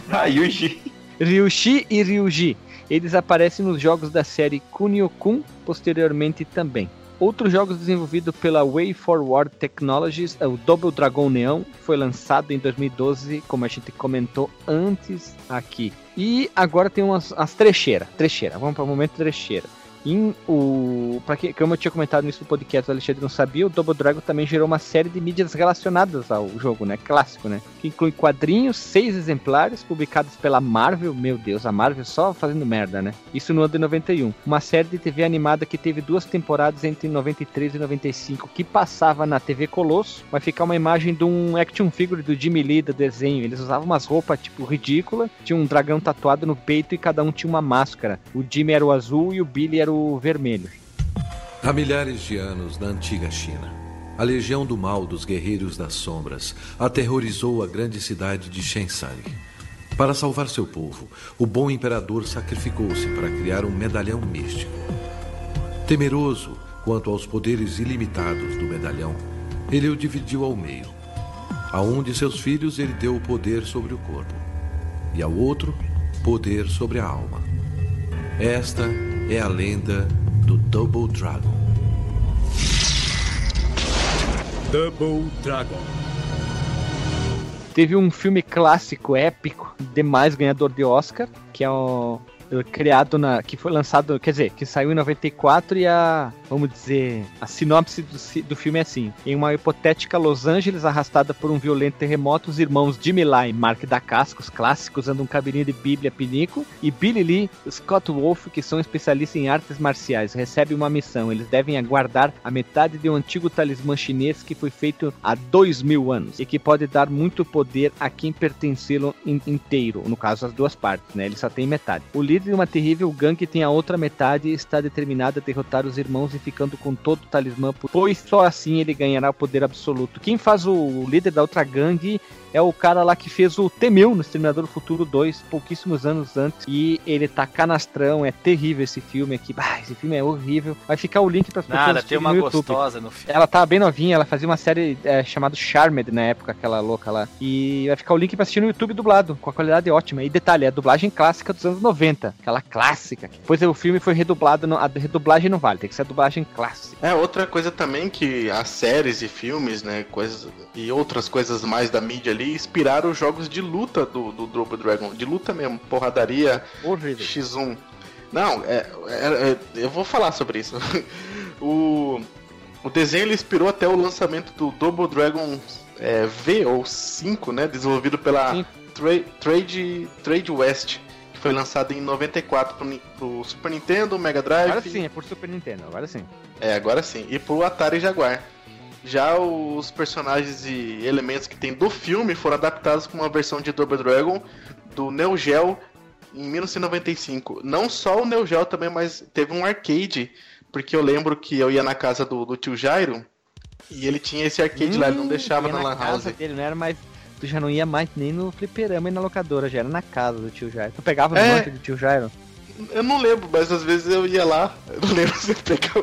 Ryushi e Ryuji. Eles aparecem nos jogos da série Kunio-kun posteriormente também. Outros jogos desenvolvidos pela Way Forward Technologies, o Double Dragon Neon, foi lançado em 2012, como a gente comentou antes aqui. E agora tem as trecheiras. Vamos para o momento trecheira. Como eu tinha comentado nisso no podcast, o Alexandre não sabia, o Double Dragon também gerou uma série de mídias relacionadas ao jogo, né? Clássico, né? Que inclui quadrinhos, 6 exemplares, publicados pela Marvel. Meu Deus, a Marvel só fazendo merda, né? Isso no ano de 91. Uma série de TV animada que teve 2 temporadas entre 93 e 95, que passava na TV Colosso. Vai ficar uma imagem de um action figure do Jimmy Lee, do desenho. Eles usavam umas roupas, tipo, ridículas. Tinha um dragão tatuado no peito e cada um tinha uma máscara. O Jimmy era o azul e o Billy era o vermelho. Há milhares de anos, na antiga China, a legião do mal dos guerreiros das sombras aterrorizou a grande cidade de Shenzhen. Para salvar seu povo, o bom imperador sacrificou-se para criar um medalhão místico. Temeroso quanto aos poderes ilimitados do medalhão, ele o dividiu ao meio. A um de seus filhos ele deu o poder sobre o corpo, e ao outro, poder sobre a alma. Esta é a lenda do Double Dragon. Double Dragon. Teve um filme clássico, épico, demais, ganhador de Oscar, que é o criado que foi lançado, quer dizer, que saiu em 94 e vamos dizer, a sinopse do filme é assim: em uma hipotética Los Angeles arrastada por um violento terremoto, os irmãos Jimmy Lee e Mark Dacascos, clássicos, usando um cabelinho de bíblia pinico, e Billy Lee, Scott Wolf, que são especialistas em artes marciais, recebem uma missão. Eles devem aguardar a metade de um antigo talismã chinês que foi feito há 2000 anos e que pode dar muito poder a quem pertencê-lo inteiro, no caso as 2 partes, né? Ele só tem metade. O líder de uma terrível gangue tem a outra metade e está determinado a derrotar os irmãos e ficando com todo o talismã, pois só assim ele ganhará o poder absoluto. Quem faz o líder da outra gangue é o cara lá que fez o T-1000 no Exterminador do Futuro 2, pouquíssimos anos antes, e ele tá canastrão, é terrível esse filme aqui, esse filme é horrível, vai ficar o link pras pessoas Nada, tem uma no YouTube. gostosa no filme. Ela tava bem novinha, ela fazia uma série chamada Charmed na época, aquela louca lá, e vai ficar o link pra assistir no YouTube dublado, com a qualidade ótima, e detalhe, é a dublagem clássica dos anos 90, aquela clássica, depois o filme foi redublado, a redublagem não vale, tem que ser a dublagem clássica. Outra coisa também que as séries e filmes, né, coisas e outras coisas mais da mídia ali inspiraram os jogos de luta do Double Dragon, de luta mesmo, porradaria, horrível. X1. Não, eu vou falar sobre isso. O desenho ele inspirou até o lançamento do Double Dragon V ou 5, né, desenvolvido pela Trade West, que foi lançado em 94 pro Super Nintendo, Mega Drive. Agora sim, é por Super Nintendo, agora sim. Agora sim. E pro Atari Jaguar. Já os personagens e elementos que tem do filme foram adaptados com uma versão de Double Dragon do Neo Geo em 1995. Não só o Neo Geo também, mas teve um arcade, porque eu lembro que eu ia na casa do tio Jairo e ele tinha esse arcade lá, ele não deixava na Lan House. Dele, não era mais, tu já não ia mais nem no fliperama e na locadora, já era na casa do tio Jairo. Tu pegava no monte do tio Jairo? Eu não lembro, mas às vezes eu ia lá. Eu não lembro se eu pegava.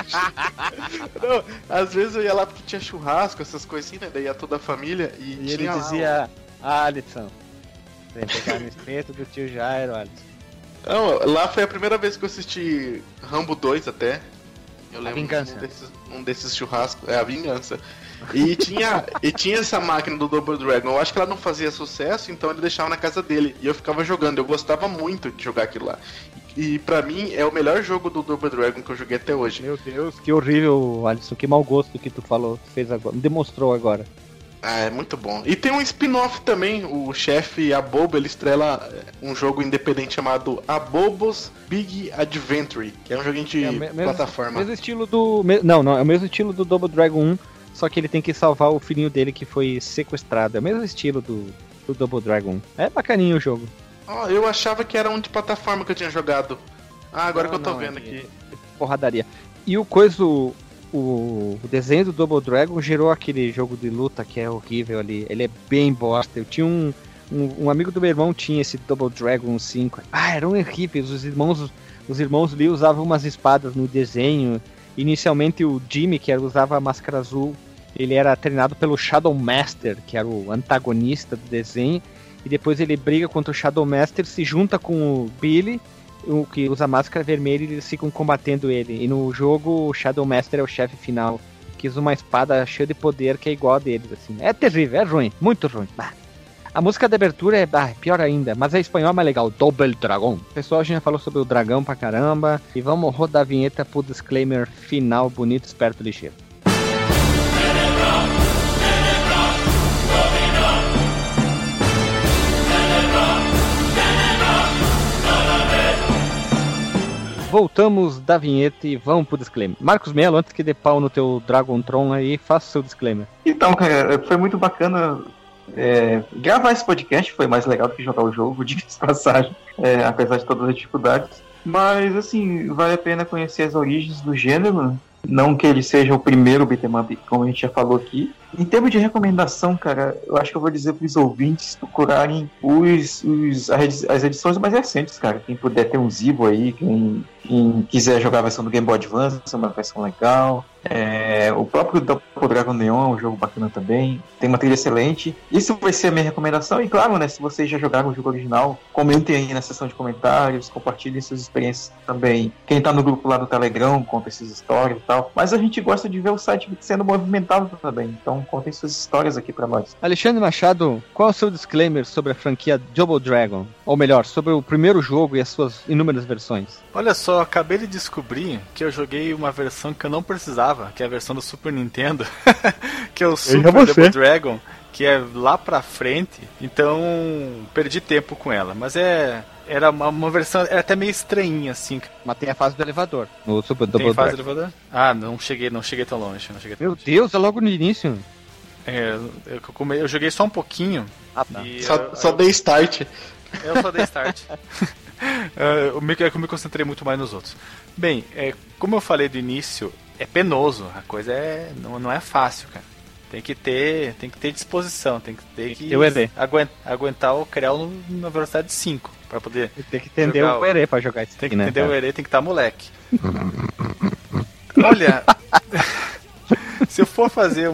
Não, às vezes eu ia lá porque tinha churrasco, essas coisas assim, né? Daí ia toda a família e ele dizia: Alisson, vem pegar no espeto do tio Jairo, Alisson. Não, lá foi a primeira vez que eu assisti Rambo 2 até. Eu lembro um desses churrascos. A vingança. E tinha essa máquina do Double Dragon. Eu acho que ela não fazia sucesso, então ele deixava na casa dele. E eu ficava jogando. Eu gostava muito de jogar aquilo lá. E pra mim é o melhor jogo do Double Dragon que eu joguei até hoje. Meu Deus, que horrível, Alisson. Que mau gosto que tu falou, fez agora, demonstrou agora. É muito bom. E tem um spin-off também. O chefe Abobo, ele estrela um jogo independente chamado Abobo's Big Adventure, que é um joguinho de plataforma. Mesmo estilo do... Não, é o mesmo estilo do Double Dragon 1, só que ele tem que salvar o filhinho dele que foi sequestrado. É o mesmo estilo do Double Dragon 1. É bacaninho o jogo. Eu achava que era um de plataforma que eu tinha jogado. Agora que eu tô vendo aqui. Porradaria. E o coisa... O desenho do Double Dragon gerou aquele jogo de luta que é horrível ali. Ele é bem bosta. Eu tinha um amigo do meu irmão tinha esse Double Dragon 5. Eram horríveis. Os irmãos Lee usavam umas espadas no desenho. Inicialmente o Jimmy, que usava a máscara azul, ele era treinado pelo Shadow Master, que era o antagonista do desenho. E depois ele briga contra o Shadow Master, se junta com o Billy, o que usa máscara vermelha, e eles ficam combatendo ele. E no jogo o Shadow Master é o chefe final, que usa uma espada cheia de poder que é igual a deles, assim. É terrível, é ruim, muito ruim. A música da abertura é pior ainda, mas é espanhol mais legal, Double Dragon. Pessoal, a gente já falou sobre o dragão pra caramba, e vamos rodar a vinheta pro disclaimer final, bonito, esperto, ligeiro. Voltamos da vinheta e vamos pro disclaimer. Marcos Melo, antes que dê pau no teu Dragon Tron aí, faça o seu disclaimer. Então, cara, foi muito bacana gravar esse podcast, foi mais legal do que jogar o jogo, diga-se de passagem, apesar de todas as dificuldades. Mas, assim, vale a pena conhecer as origens do gênero, não que ele seja o primeiro beat'em up, como a gente já falou aqui. Em termos de recomendação, cara, eu acho que eu vou dizer para os ouvintes procurarem as edições mais recentes, cara. Quem puder ter um Zibo aí, quem quiser jogar a versão do Game Boy Advance, é uma versão legal. O próprio Double Dragon Neon é um jogo bacana também. Tem uma trilha excelente. Isso vai ser a minha recomendação. E claro, né, se vocês já jogaram o jogo original, comentem aí na seção de comentários, compartilhem suas experiências também. Quem tá no grupo lá do Telegram, conta essas histórias e tal. Mas a gente gosta de ver o site sendo movimentado também. Então contem suas histórias aqui pra nós. Alexandre Machado, qual é o seu disclaimer sobre a franquia Double Dragon? Ou melhor, sobre o primeiro jogo e as suas inúmeras versões? Olha só, acabei de descobrir que eu joguei uma versão que eu não precisava, que é a versão do Super Nintendo, que é o Super Double Dragon, que é lá pra frente, então perdi tempo com ela, mas era uma versão, era até meio estranhinha, assim. Mas tem a fase do elevador, no Super Double Dragon. Tem a fase do elevador? Ah, não cheguei tão longe. Meu Deus, é logo no início. Eu joguei só um pouquinho. Ah, tá. Só dei start. Eu só dei start. Eu me concentrei muito mais nos outros. Bem, como eu falei do início, é penoso. A coisa não é fácil, cara. Tem que ter disposição, tem que Eu errei. aguentar o Krell na velocidade 5 para poder. Tem que entender o Erê pra jogar isso. Tem que entender o Erê, tem que estar moleque. Olha, se eu for fazer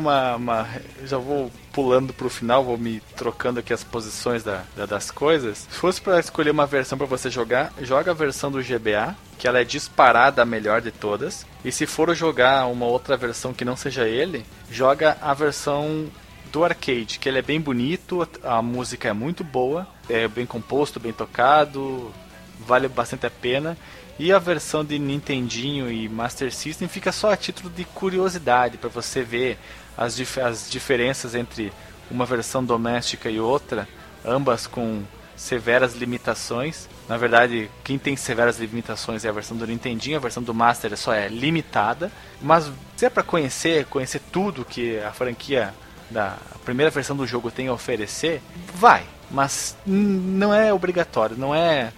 já vou pulando pro final, vou me trocando aqui as posições das coisas. Se fosse para escolher uma versão para você jogar, joga a versão do GBA, que ela é disparada a melhor de todas. E se for jogar uma outra versão que não seja ele, joga a versão do arcade, que ele é bem bonito, a música é muito boa, é bem composto, bem tocado, vale bastante a pena. E a versão de Nintendinho e Master System fica só a título de curiosidade, para você ver as diferenças entre uma versão doméstica e outra, ambas com severas limitações. Na verdade, quem tem severas limitações é a versão do Nintendinho, a versão do Master só é limitada. Mas se é para conhecer tudo que a franquia da primeira versão do jogo tem a oferecer, vai. Mas não é obrigatório, não é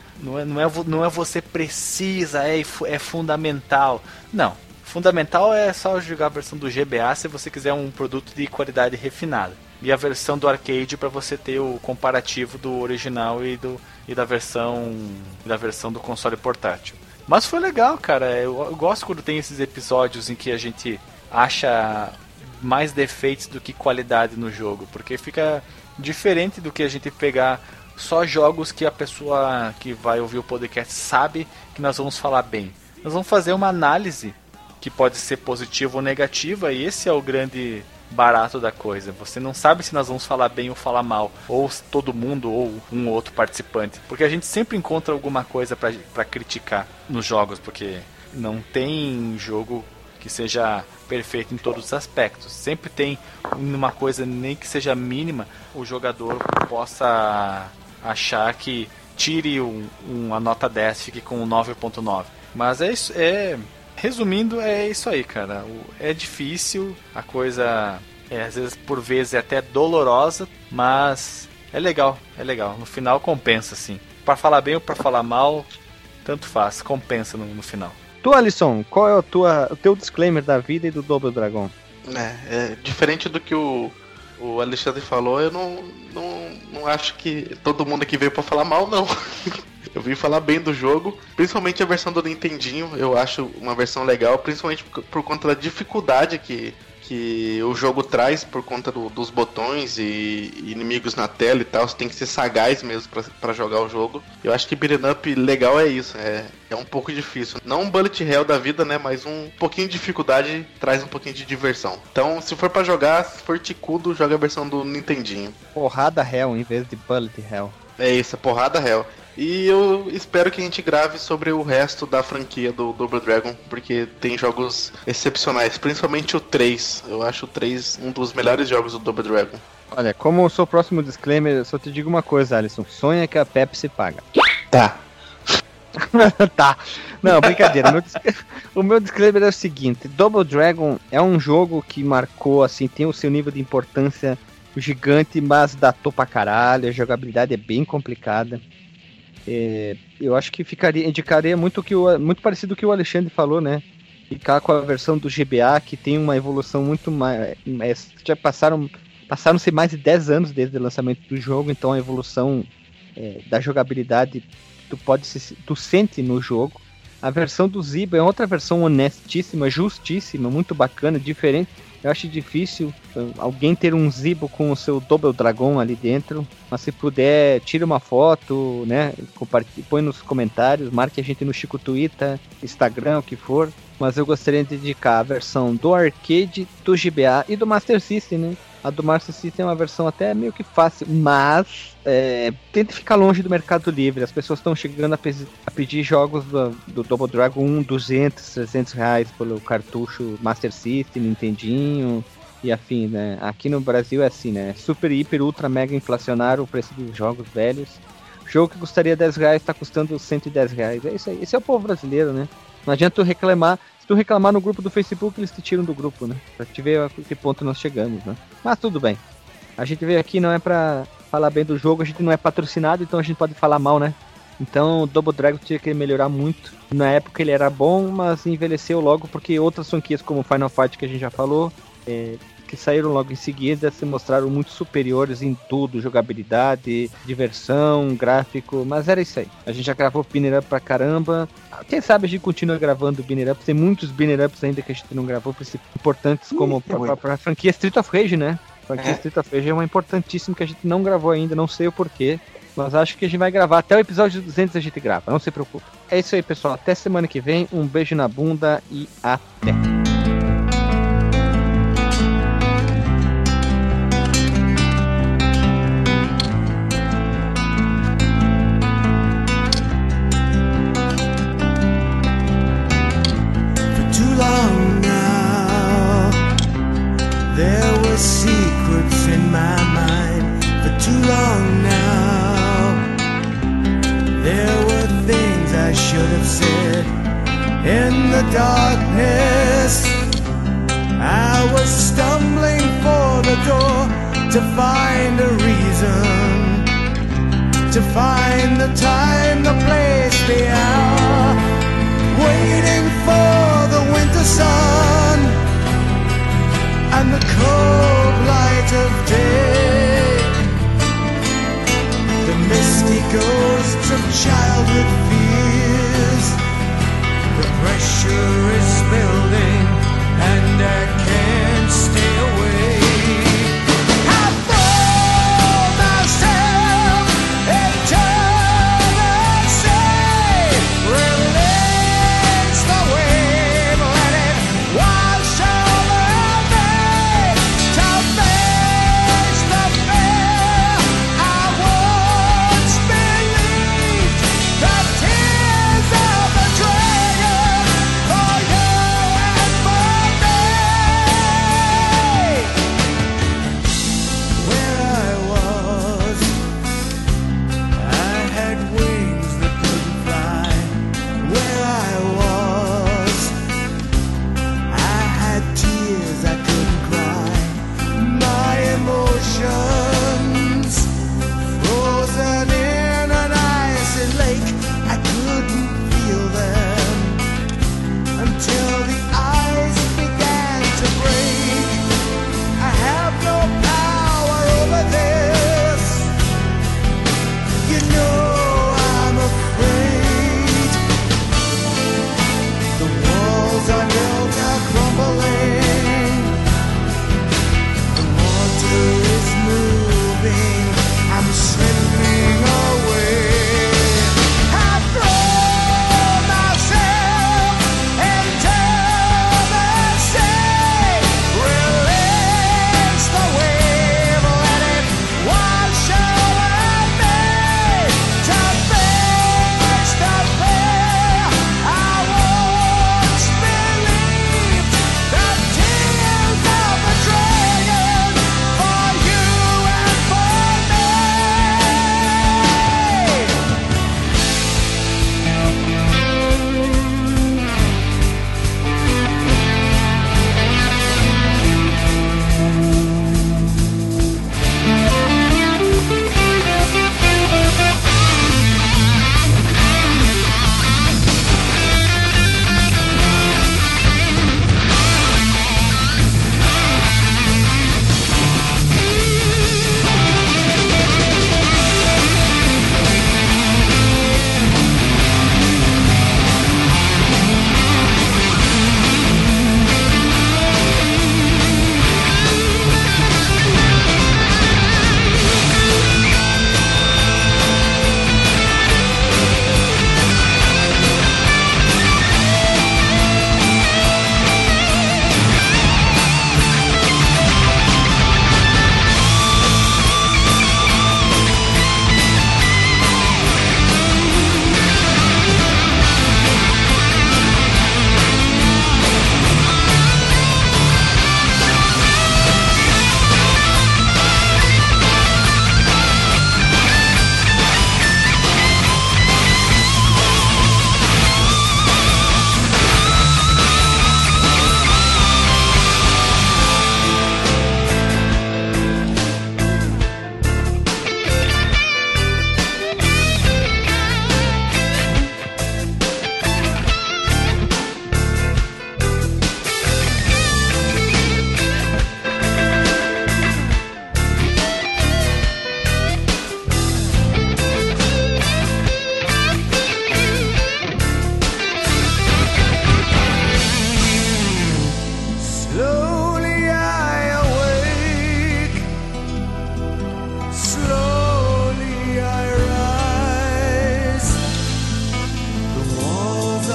você precisa, é fundamental. Não, fundamental é só jogar a versão do GBA se você quiser um produto de qualidade refinada. E a versão do arcade para você ter o comparativo do original e da versão do console portátil. Mas foi legal, cara. Eu gosto quando tem esses episódios em que a gente acha mais defeitos do que qualidade no jogo, porque fica diferente do que a gente pegar só jogos que a pessoa que vai ouvir o podcast sabe que nós vamos falar bem. Nós vamos fazer uma análise que pode ser positiva ou negativa, e esse é o grande barato da coisa. Você não sabe se nós vamos falar bem ou falar mal, ou todo mundo ou um ou outro participante, porque a gente sempre encontra alguma coisa para criticar nos jogos, porque não tem jogo que seja perfeito em todos os aspectos. Sempre tem uma coisa, nem que seja mínima, o jogador possa achar que tire uma nota 10, fique com um 9.9. Mas é isso, resumindo, é isso aí, cara. É difícil, a coisa às vezes por vezes é até dolorosa, mas é legal. No final compensa, sim. Para falar bem ou para falar mal, tanto faz, compensa no final. Tu, Alisson, qual é o teu disclaimer da vida e do Double Dragon? Diferente do que o Alexandre falou, eu não acho que todo mundo aqui veio pra falar mal, não. Eu vim falar bem do jogo, principalmente a versão do Nintendinho. Eu acho uma versão legal, principalmente por conta da dificuldade que o jogo traz, por conta dos botões e inimigos na tela e tal. Você tem que ser sagaz mesmo pra jogar o jogo. Eu acho que beat'em up legal é isso, é um pouco difícil. Não um bullet hell da vida, né, mas um pouquinho de dificuldade traz um pouquinho de diversão. Então, se for pra jogar, se for ticudo, joga a versão do Nintendinho. Porrada hell em vez de bullet hell. É isso, porrada hell. E eu espero que a gente grave sobre o resto da franquia do Double Dragon, porque tem jogos excepcionais, principalmente o 3. Eu acho o 3 um dos melhores jogos do Double Dragon. Olha, como o seu próximo disclaimer, eu só te digo uma coisa, Alisson. Sonha que a Pepsi paga. Tá. Tá. Não, brincadeira. O meu disclaimer é o seguinte. Double Dragon é um jogo que marcou, assim, tem o seu nível de importância gigante, mas datou pra caralho. A jogabilidade é bem complicada. Eu acho que indicaria muito parecido com o que o Alexandre falou, né? Ficar com a versão do GBA, que tem uma evolução muito mais. Já passaram-se mais de 10 anos desde o lançamento do jogo, então a evolução da jogabilidade tu sente no jogo. A versão do Zibo é outra versão honestíssima, justíssima, muito bacana, diferente. Eu acho difícil alguém ter um Zibo com o seu Double Dragon ali dentro, mas se puder, tira uma foto, né? Põe nos comentários, marque a gente no Chico Twitter, Instagram, o que for. Mas eu gostaria de dedicar a versão do arcade, do GBA e do Master System, né? A do Master System é uma versão até meio que fácil, mas tente ficar longe do Mercado Livre. As pessoas estão chegando a pedir jogos do Double Dragon 200, 300 reais pelo cartucho Master System, Nintendinho e afim, né? Aqui no Brasil é assim, né? Super, hiper, ultra, mega inflacionário o preço dos jogos velhos. O jogo que custaria 10 reais está custando 110 reais. É isso aí. Esse é o povo brasileiro, né? Não adianta tu reclamar. Se tu reclamar no grupo do Facebook, eles te tiram do grupo, né? Pra te ver a que ponto nós chegamos, né? Mas tudo bem. A gente veio aqui não é pra falar bem do jogo, a gente não é patrocinado, então a gente pode falar mal, né? Então o Double Dragon tinha que melhorar muito. Na época ele era bom, mas envelheceu logo porque outras franquias como Final Fight, que a gente já falou, que saíram logo em seguida se mostraram muito superiores em tudo, jogabilidade, diversão, gráfico, mas era isso aí. A gente já gravou Binner Up pra caramba. Quem sabe a gente continua gravando Binner Up, tem muitos Binner Ups ainda que a gente não gravou, importantes como pra franquia Street of Rage, né? A franquia Street of Rage é uma importantíssima que a gente não gravou ainda, não sei o porquê. Mas acho que a gente vai gravar até o episódio 200 a gente grava, não se preocupe. É isso aí, pessoal. Até semana que vem. Um beijo na bunda e até. For too long now, there were secrets in my mind. For too long now, there were things I should have said. In the darkness, I was stumbling for the door to find a reason, to find the time, the place, the hour, waiting for the winter sun and the cold light of day. The misty ghosts of childhood fears. The pressure is building and I can't stay away. I throw myself eternally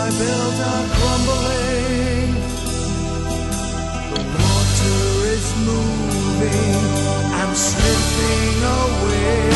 I built are crumbling. The water is moving and slipping away.